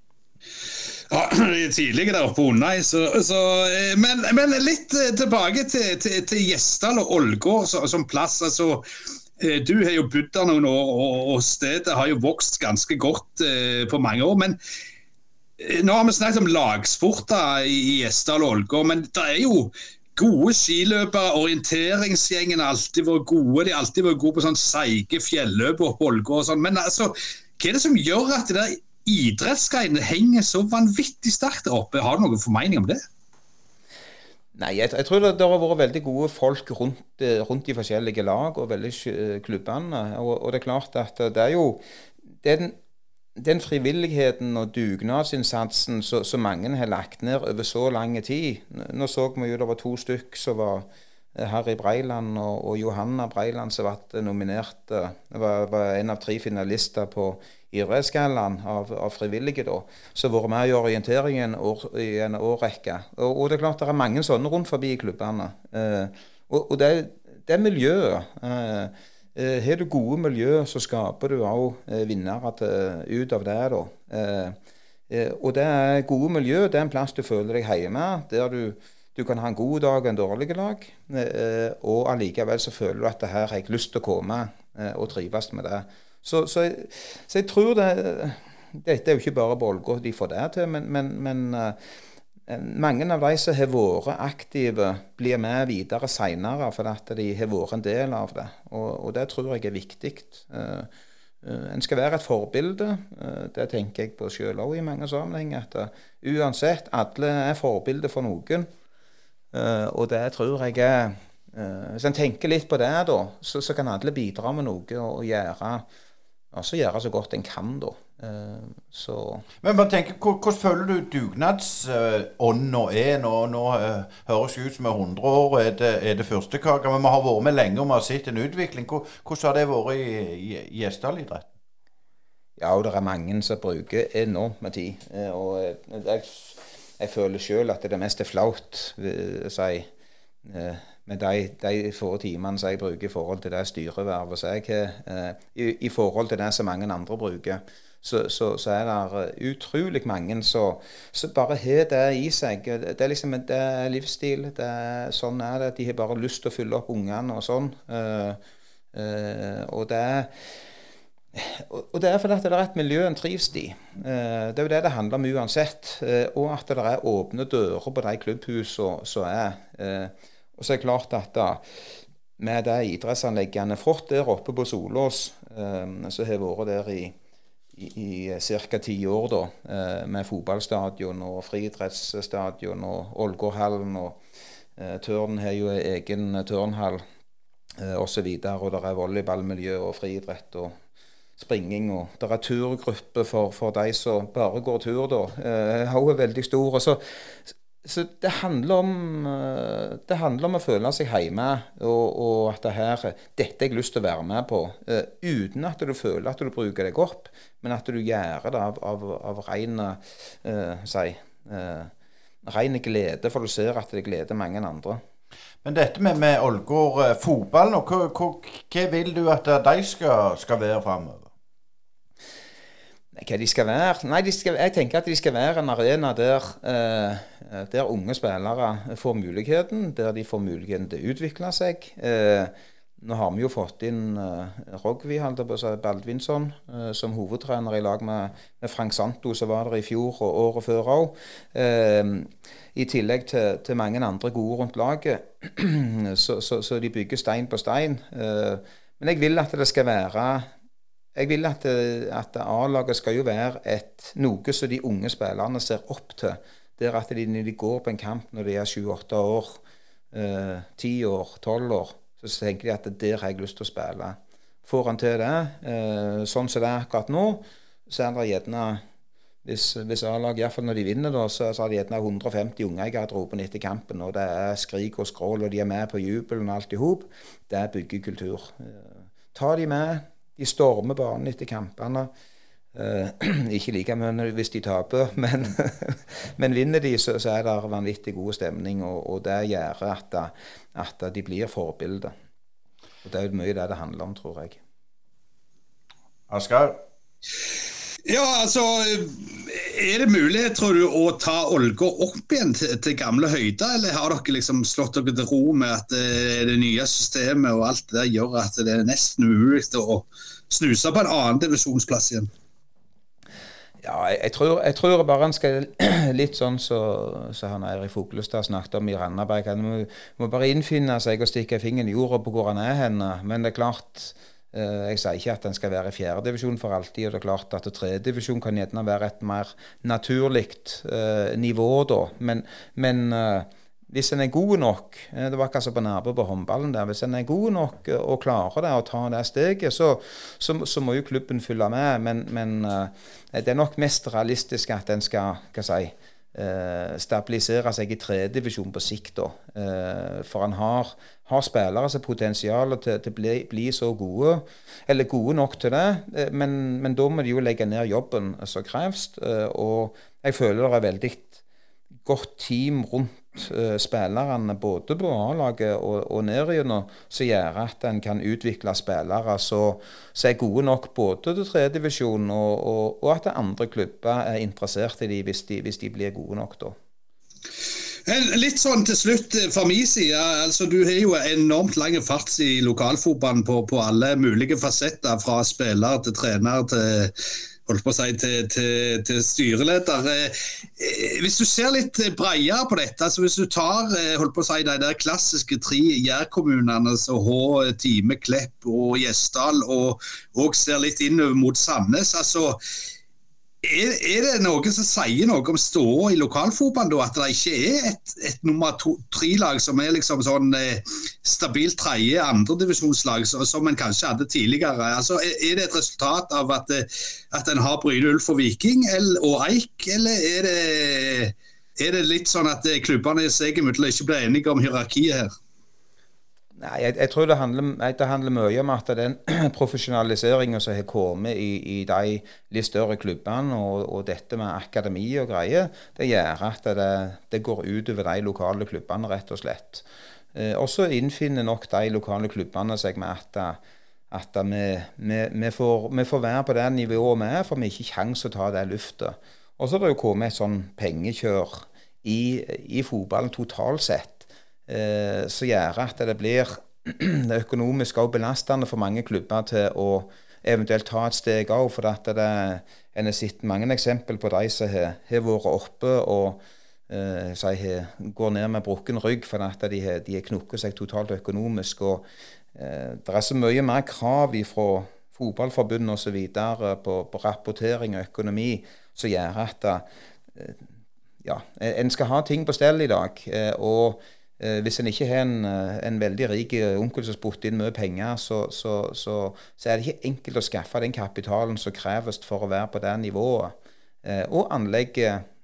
Ja, tidligere der oppe under, så, så, men, men litt tilbake til, til, til Gjesdal og Ålgård som plass. Altså, du har jo bodd der noen år, og, og stedet har jo vokst ganske godt eh, på mange år, men nå har vi snakket om lagsporter i Gjesdal og Ålgård, men det er jo gode skiløpere, orienteringsgjengen har alltid vært gode, de har alltid vært gode på sånn seige fjelløp og Ålgård og sånn, men altså, hva er det som gjør at det der idrettsgreiene henger så vanvittig sterkt der oppe? Har du noen formening om det? Nei, jeg, jeg tror det, det har vært veldig gode folk rundt, rundt de forskjellige lag og veldig klubbene, og, og det er klart at det er jo den Den frivilligheten og dugnadsinnsatsen som mange har lagt ned over så lang tid. Nå så vi jo det var to stykk som var, Harry Breiland og, og Johanna Breiland som ble nominert, det var, var en av tre finalister på idrettsgallaen av, av frivillige da, som har vært med i orienteringen år, i en årrekke. Og, og det er klart det er mange sånne rundt forbi i klubbene. Eh, og, og det, det er miljøet. Eh, Har du gode miljø, så skaper du også vinnere til, ut av det. Da. Eh, og det er gode miljø, det er en plass du føler deg hjemme, der du, du kan ha en god dag og en dårlig dag, eh, og allikevel så føler du at det her har jeg lyst til å komme eh, og trives med det. Så, så, jeg, så jeg tror det, dette er jo ikke bare Bolgo de får det til, men, men, men eh, mange av de som har vært aktive, blir med videre senere, for at de har vært en del av det. Og, og det tror jeg er viktig. Uh, uh, en skal være et forbilde. Uh, det tenker jeg på selv også i mange sammenhenger. At uh, uansett, alle er forbilde for noen. Uh, og det tror jeg er... Uh, hvis en tenker litt på det, da, så, så kan alle bidra med noe og, og gjøre, altså gjøre så godt en kan, da. Uh, så. Men man tenker, hvordan føler du dugnadsånd uh, er nå? Nå uh, høres det ut som er hundre år, er det, er det første kaka, men vi har vært med lenge og vi har sett en utvikling. Hvordan har det vært i, i, i Gjesdal-idretten? Ja, og det er mange som bruker enormt med tid, uh, og uh, jeg, jeg føler selv at det er mest flaut, vil si, uh, med de, de få timene som jeg bruker i forhold til det styrevervet som jeg har, uh, i, i forhold til det som mange andre bruker. Så, så, så er det utrolig mange som bare har det i seg. Det er liksom det er livsstil, det er, sånn er det. De har bare lyst til å fylle opp ungene og sånn. Uh, uh, og det er og det er fordi det er et miljø en trives i. Uh, det er jo det det handler om uansett. Uh, og at det er åpne dører på de klubbhusene som er. Uh, og så er det klart at da, med det idrettsanleggene fått der oppe på Solås, uh, så har jeg vært der i i, i cirka ti år da, eh, med fotballstadion og friidrettsstadion og Ålgårdhallen og eh, Tørn har jo egen tørnhall eh, og så videre, og der er volleyballmiljø og friidrett og springing, og der er turgrupper for, for de som bare går tur da, eh, har er veldig stor, og så Så det handler om, det handler om å føle seg hjemme, og, og at det her, dette har jeg lyst til å være med på, uh, uten at du føler at du bruker deg opp, men at du gjør det av, av, av ren, uh, si, uh, ren glede, for du ser at det gleder mange andre. Men dette med, med Ålgård uh, fotball, nå, hva, hva, hva vil du at de skal, skal være fremover? Hva de skal være? Nei, de skal, jeg tenker at de skal være en arena der, eh, der unge spillere får muligheten, der de får muligheten til å utvikle seg. Eh, nå har vi jo fått inn eh, Rogvi, Baldvinsson, eh, som hovedtrener i lag med, med Frank Santo, som var der i fjor og året før også. Eh, I tillegg til, til mange andre gode rundt laget, så, så, så de bygger stein på stein. Eh, men jeg vil at det skal være Jeg vil at, at A-laget skal jo være et, noe som de unge spillerne ser opp til. Det er at de, når de går på en kamp når de er sju åtte år, ti eh, år, tolv år, så tenker de at der har jeg lyst til å spille. Får han til det, eh, sånn som det er akkurat nå, så er det gjerne, hvis, hvis A-laget, i hvert fall når de vinner, da, så, så er det gjerne hundre og femti unge i garderoben etter kampen, og det er skrik og skrål, og de er med på jubelen og alt i hop. Det er byggekultur. Eh, ta de med. De stormer banen etter kampene. Uh, ikke like mye hvis de taper, men, men vinner de, så, så er det vanvittig god stemning, og, og det gjør at, at de blir forbilder. Og det er jo mye det det handler om, tror jeg. Asgeir? Ja, altså, er det mulig, tror du, å ta Ålgård opp igjen til, til gamle høyder, eller har dere liksom slått dere til ro med at det, det nye systemet og alt det der gjør at det er nesten umulig å snuse på en annen divisjonsplass igjen? Ja, jeg, jeg, tror, jeg tror bare han skal litt sånn så, så han er i Foglestad snakket om i Randaberg. Han må, må bare innfinne seg og stikke fingeren i jorda på hvor han er henne, men det er klart... Jeg sier ikke at den skal være i fjerde divisjon for alltid, og det er klart at tredje divisjon kan gjerne være et mer naturligt uh, nivå da, men, men uh, hvis en er god nok, det var ikke så på nærme på håndballen der, hvis en er god nok og klarer det og tar det steget, så, så, så må jo klubben følge med, men, men uh, det er nok mest realistisk at den skal, hva si, eh, stabilisere seg i tredje divisjon på sikt da. Eh, for han har, har spillere som potensial til, til å bli, bli så gode, eller gode nok til det, eh, men, men da må de jo legge ned jobben som kreves, eh, og jeg føler det er veldig godt team rundt uh, spillerne, både på A-laget og, og nedgjennom, som gjør at en kan utvikle spillere som er gode nok både til tredje divisjon, og, og, og at andre klubber er interessert i dem hvis de, hvis de blir gode nok da. Litt sånn til slutt fra min side, altså du har jo enormt lang farts i lokalfotballen på, på alle mulige fasetter, fra spiller til trener til holdt på å si, til, til, til styreleder. Hvis du ser litt bredere på dette, altså hvis du tar holdt på å si, de der klassiske tre jærkommunene, så Hå, Time, Klepp og Gjesdal, og, og ser litt innover mot Sandnes, altså Er, er det noen som sier noe om ståa i lokalfotballen da, at det ikke er et, et nummer to, tre lag som er liksom sånn eh, stabilt tredje andredivisjonslag så, som en kanskje hadde tidligere? Altså, er, er det et resultat av at, at en har Bryne, Ulf og Viking eller, og Eik, eller er det, er det litt sånn at klubbene seg imellom ikke blir enige om hierarkiet her? Nei, jeg, jeg tror det handler, det handler mye om at den profesjonaliseringen som har kommet i, i de litt større klubbene, og, og dette med akademi og greier, det gjør at det, det går ut over de lokale klubbene, rett og slett. Eh, og så innfinner nok de lokale klubbene seg med at, at vi, vi, vi, får, vi får være på det nivået vi er, for vi har ikke kjangs å ta det luftet. Og så har det jo kommet et sånn pengekjør i, i fotballen totalt sett, Eh, så gjør at det blir det økonomisk og belastende for mange klubber til å eventuelt ta et steg av, for at det en har sett mange eksempel på de som har, har vært oppe og eh, så he, går ned med brukken rygg for at de har, de har knukket seg totalt økonomisk, og eh, det er så mye mer krav fra fotballforbund og så videre på, på rapportering og økonomi, som gjør at eh, ja, en skal ha ting på stell i dag, eh, og Eh, hvis en ikke har en, en veldig rik onkel som spurter inn mye penger, så, så, så, så er det ikke enkelt å skaffe den kapitalen som kreves for å være på det nivået. Eh, og anlegg,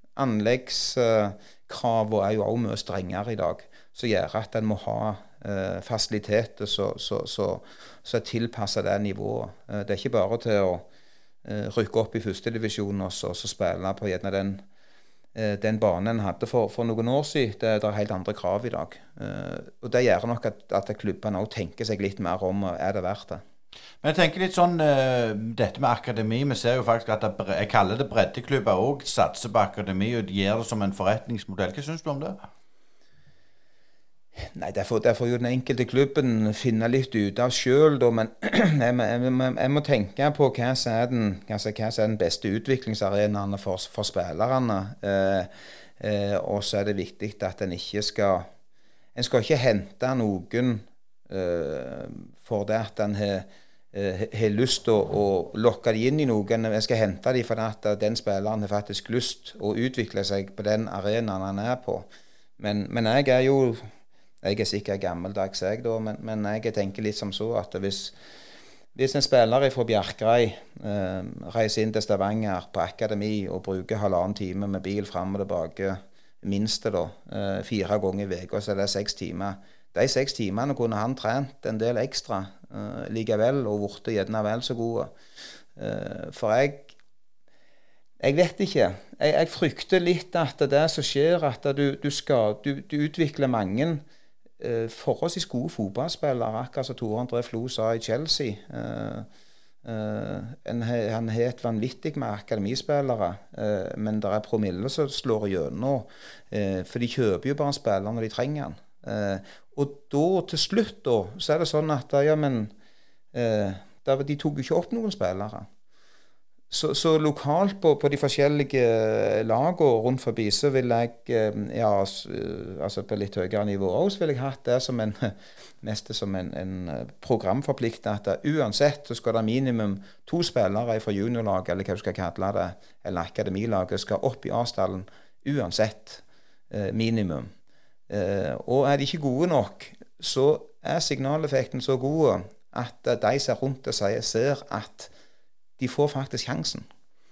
anleggskravet er jo også mye strengere i dag, som gjør at en må ha eh, fasiliteter som så, så, så er tilpasset det nivået. Eh, det er ikke bare til å eh, rykke opp i første divisjon og så, så spille på gjerne den den banen en hadde for, for noen år siden. Det, det er helt andre krav i dag. Uh, og det gjør nok at, at klubbene også tenker seg litt mer om, er det verdt det. Men jeg tenker litt sånn, uh, dette med akademi, vi ser jo faktisk at det, jeg kaller det breddeklubber også, satser på akademi og gjør det som en forretningsmodell. Hva synes du om det? Nei, derfor, derfor jo den enkelte klubben finne litt ut av selv, da, men jeg, jeg, jeg, jeg må tenke på hva som er den, altså, hva som er den beste utviklingsarenaen for, for spillerne. Eh, eh, og så er det viktig at en ikke skal, en skal ikke hente noen eh, for det at en har har lyst til å, å lokke de inn i noen. Jeg skal hente de for at den spilleren har faktisk lyst å utvikle seg på den arenaen han er på. Men, men jeg er jo Jeg er sikkert gammeldags, jeg da, men, men jeg tenker litt som så at hvis, hvis en spiller fra Bjerkreim eh, reiser inn til Stavanger på akademi og bruker halvannen time med bil frem og tilbake, minste da, eh, fire ganger i veka, så er det seks timer. De seks timene kunne han trent en del ekstra eh, likevel, og vært gjerne vel så gode. Eh, for jeg Jeg vet ikke. Jeg, jeg frykter litt at det som skjer, at du, du, skal, du, du utvikler mange Uh, forholdsvis gode fotballspillere, akkurat som Tore André Flo sa i Chelsea. Uh, uh, en, han har et vanvittig med akademispillere, uh, men det er promille som slår igjennom, uh, for de kjøper jo bare en spiller når de trenger han. Uh, og da, til slutt da, så er det sånn at ja, men, uh, der, de tok jo ikke opp noen spillere. Så, så lokalt på, på de forskjellige lagene rundt forbi, så vil jeg, ja, altså på litt høyere nivå også, vil jeg ha det som en, mest som en, en programforpliktet, at uansett så skal det minimum to spillere fra juniorlaget, eller hva du skal kalle det, eller akademilaget, skal opp i A-stallen, uansett minimum. Og er de ikke gode nok, så er signaleffekten så gode at de som er rundt og sier, ser at de får faktisk sjansen.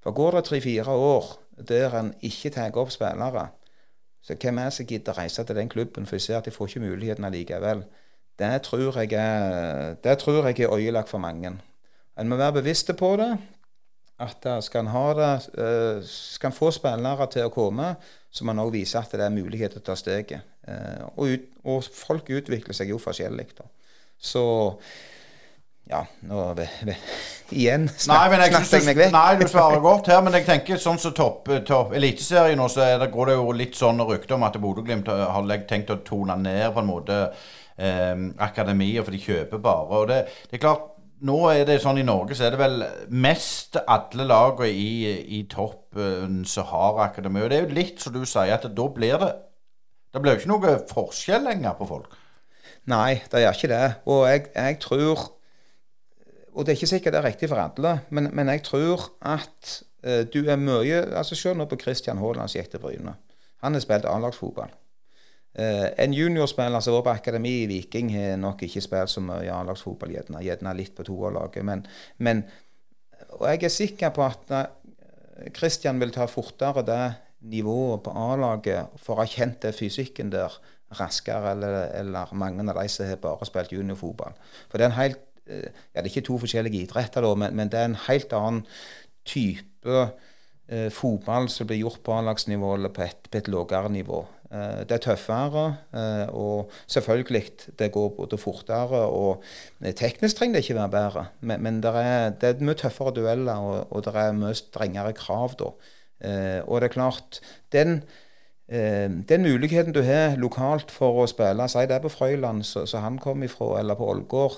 For går det tre-fire år der en ikke tar opp spillere, så hvem er det som gidder reise til den klubben, for jeg ser at de får ikke muligheten allikevel. Det tror jeg er, det tror jeg er øyelagt for mange. En må være bevisste på det, at skal en ha det, skal en få spillere til å komme, så må en også vise at det er mulighet til å ta steget. Og, ut, og folk utvikler seg jo forskjellig da. Så ja, nå igjen snak, nei, jeg snakker jeg meg vekk. Nei, du svarer godt her, men jeg tenker sånn som topp, topp eliteserien nå, så er det, går det jo litt sånn rykte om at Bodø/Glimt har tenkt å tone ned på en måte eh, akademier, for de kjøper bare. Og det, det er klart, nå er det sånn i Norge, så er det vel mest alle lagene i, i toppen som har akademi. Og det er jo litt som du sier, at da blir det, det blir jo ikke noe forskjell lenger på folk. Nei, det gjør ikke det. Og jeg, jeg tror, og det er ikke sikkert det er riktig for alle, men, men jeg tror at uh, du er mye, altså se nå på Christian Haaland som gikk til Bryne. Han har spilt A-lagsfotball. Uh, en juniorspiller som var på akademi i Viking har nok ikke spilt så mye A-lagsfotball, gjerne, gjerne litt på toerlaget, men, men og jeg er sikker på at uh, Christian vil ta fortere det nivået på A-laget for å ha kjent det fysikken der raskere, eller, eller mange av de som har bare spilt juniorfotball. For det er en helt, uh, ja, det er ikke to forskjellige idretter da, men, men det er en helt annen type uh, fotball som blir gjort på A-lagsnivå eller på et, på et lavere nivå. Det er tøffere, og selvfølgelig det går både fortere, og teknisk trenger det ikke være bedre, men, men det, er, det er mye tøffere dueller, og, og det er mye strengere krav da. Og det er klart, den, den muligheten du har lokalt for å spille, si det er på Frøyland, så, så han kom ifra, eller på Ålgård,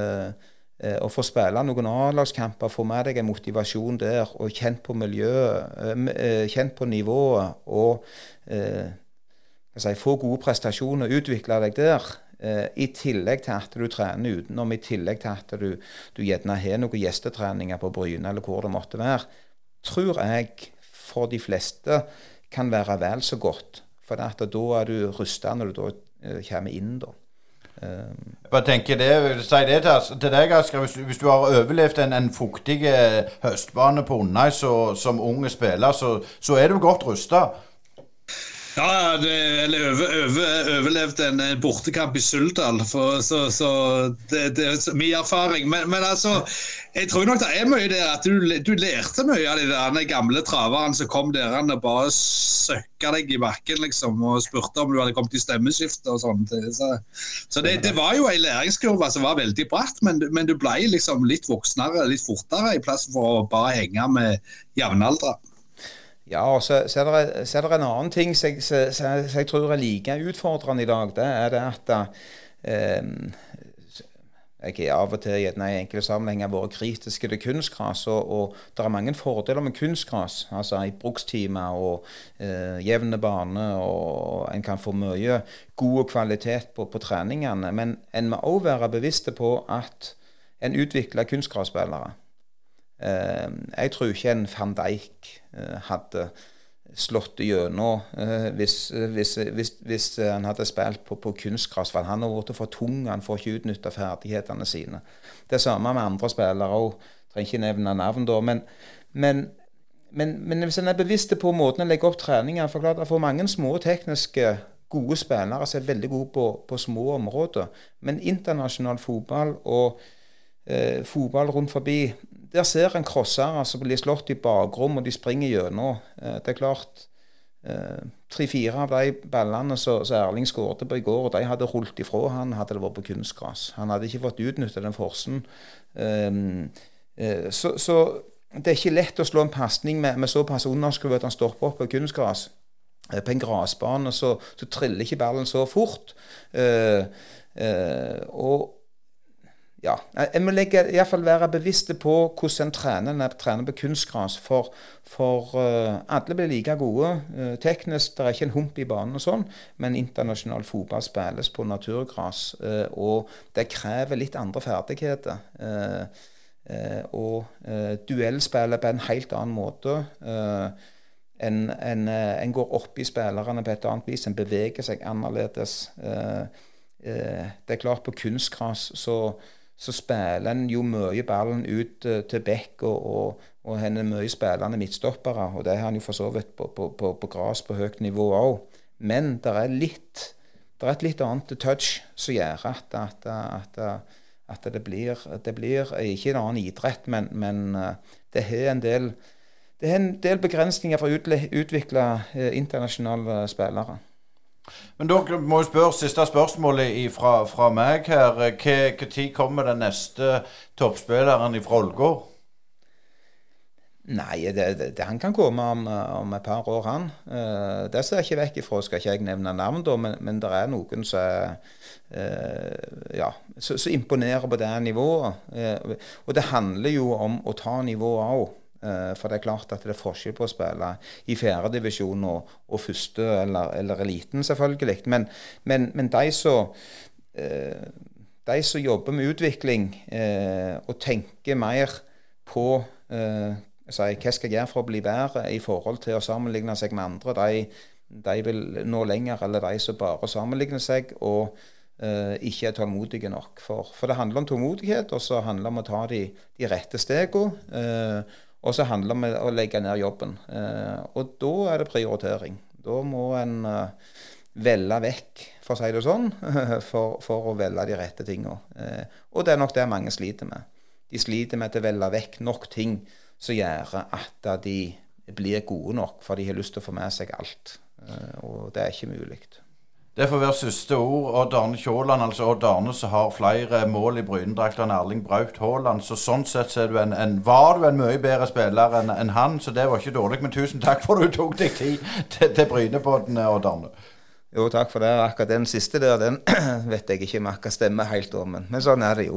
og få spille noen A-lagskamper, få med deg en motivasjon der, og kjent på miljøet, kjent på nivået, og Si, få gode prestasjoner, utvikle deg der, eh, i tillegg til at du trener utenom, i tillegg til at du, du gjerne har noen gjestetreninger på Bryne, eller hvor det måtte være, tror jeg for de fleste kan være vel så godt, for at da er du rustet når du da eh, kommer inn da. Um, jeg bare tenker det, si det til, til deg, Asker, hvis, hvis du har overlevd en, en fuktig høstbane på Undøy som unge spiller, så, så er du godt rustet. Ja, det, eller over, over, overlevde en bortekamp i Suldal, for, så, så det, det er min erfaring. Men, men altså, jeg tror nok det er mye der at du, du lærte mye av de der gamle traverne som kom der og bare søkket deg i bakken liksom, og spurte om du hadde kommet i stemmeskiftet og sånt. Så, så det, det var jo en læringskurve som var veldig bratt, men, men du ble liksom litt voksnere, litt fortere i plassen for å bare henge med jevnaldre. Ja, og så, så, er det, så er det en annen ting som jeg, så, så, så jeg tror er like utfordrende i dag. Det er det at eh, jeg er av og til i enkelte sammenhenger vært kritiske til kunstgras, og, og det er mange fordeler med kunstgras, altså i brukstimer og eh, jevne bane, og en kan få mye god kvalitet på, på treningene, men en må også være bevisste på at en utvikler kunstgrasspillere. Uh, jeg tror ikke en Van Dijk uh, hadde slått igjennom uh, hvis, hvis, hvis, hvis han hadde spilt på, på kunstgras, for han har vært for tung, han får ikke utnyttet ferdighetene sine. Det samme med andre spillere også, trenger ikke nevne navn da, men, men, men, men hvis en er bevisst på måten å legge opp treninger, for klart, for mange små tekniske gode spillere som er veldig gode på, på små områder, men internasjonal fotball og uh, fotball rundt forbi, der ser en krossere som blir slått i bakrom, og de springer gjennom. Det er klart, tre-fire av de ballene som Erling skårte på i går, og de hadde rullet ifra han, hadde det vært på kunstgras. Han hadde ikke fått utnyttet den forsen. Så, så det er ikke lett å slå en passning med, med såpass underskruv at han stopper opp på kunstgras. På en grasbane så, så triller ikke ballen så fort. Og ja, jeg må legge, i hvert fall være bevisste på hvordan en trener når jeg trener på kunstgras, for, for uh, alle blir like gode. Uh, teknisk, det er ikke en hump i banen og sånn, men internasjonal fotball spilles på naturgras, uh, og det krever litt andre ferdigheter. Uh, uh, og uh, duellspiller på en helt annen måte. Uh, en, en, uh, en går opp i spillerne på et annet vis, en beveger seg annerledes. Uh, uh, det er klart på kunstgras så så spiller en jo mye ballen ut uh, til bekk, og, og, og henne er mye spillende midtstoppere, og det har han jo for så vidt på, på, på, på gras på høyt nivå også. Men det er litt, det er et litt annet touch som gjør at, at, at, at det, blir, det blir ikke en annen idrett, men, men uh, det har en del, det har en del begrensninger for å utle, utvikle uh, internasjonale spillere. Men da må jeg spørre siste spørsmålet fra, fra meg her. Hva tid kommer den neste toppspilleren fra Ålgård? Nei, det, det, det, han kan komme om, om et par år, han. Uh, det ser jeg ikke vekk ifra, skal ikke jeg nevne navn da, men, men det er noen som uh, ja, så, så imponerer på det nivået. Uh, og det handler jo om å ta nivået også. Uh, for det er klart at det er forskjell på å spille i fjerde divisjon og, og første, eller, eller eliten selvfølgelig. Men, men, men de som uh, de som jobber med utvikling uh, og tenker mer på uh, altså, hva skal jeg gjøre for å bli bedre i forhold til å sammenligne seg med andre, de, de vil nå lenger, eller de som bare sammenligner seg og uh, ikke er tålmodige nok. For, for det handler om tålmodighet, og så handler det om å ta de, de rette stegene. Uh, Og så handler det om å legge ned jobben. Eh, og da er det prioritering. Da må en uh, velge vekk, for å si det sånn, for, for å velge de rette tingene. Eh, og det er nok det mange sliter med. De sliter med å velge vekk nok ting som gjør at de blir gode nok, for de har lyst til å få med seg alt. Eh, og det er ikke mulig. Det får være siste ord. Odd Arne Kjåland, altså Odd Arne som har flere mål i Brynedrakten enn Erling Braut Haaland, så sånn sett så er du en, en, var du en mye bedre spiller enn en han, så det var ikke dårlig. Men tusen takk for at du tok deg tid til, til Brynepodden, Odd Arne. Jo, takk for det. Akkurat den siste der, den vet jeg ikke om akkurat stemmer helt om, men, men sånn er det jo.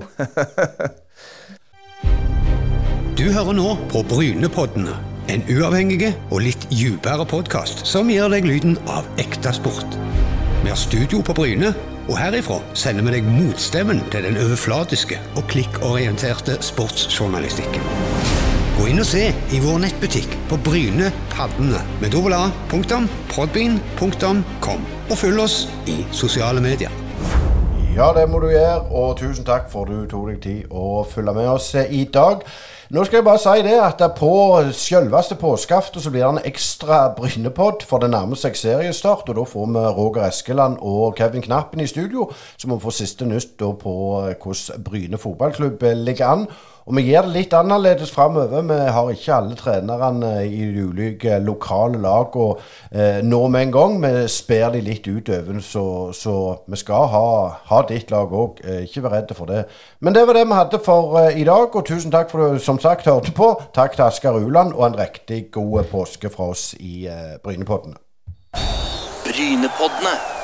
Du hører nå på Brynepoddene, en uavhengig og litt dypere podcast som gir deg lyden av ekte sport. Vi har studio på Bryne, og herifra sender vi deg motstemmen til den overflatiske og klikkorienterte sportsjournalistikken. Gå inn og se i vår nettbutikk på Bryne Paddene med dobbel a punktum podbean punktum com og følg oss i sosiale medier. Ja, det må du gjøre, og tusen takk for at du tog deg tid å følge med oss i dag. Nå skal jeg bare si det at på selveste påskaften så blir det en ekstra Brynepodd, for det nærmer seg seriestart, og da får vi Roger Eskeland og Kevin Knappen i studio, så må vi få siste nytt da på hvordan Bryne fotballklubb ligger an. Og vi gjør det litt annerledes fremover. Vi har ikke alle trenerne i de ulike lokale lag og eh, nå med en gang. Vi sper de litt utover, så, så vi skal ha, ha ditt lag også. Eh, ikke være redde for det. Men det var det vi hadde for eh, i dag, og tusen takk for at du som sagt hørte på. Takk til Asker Uland, og en riktig god påske fra oss i eh, Brynepoddene. Brynepoddene.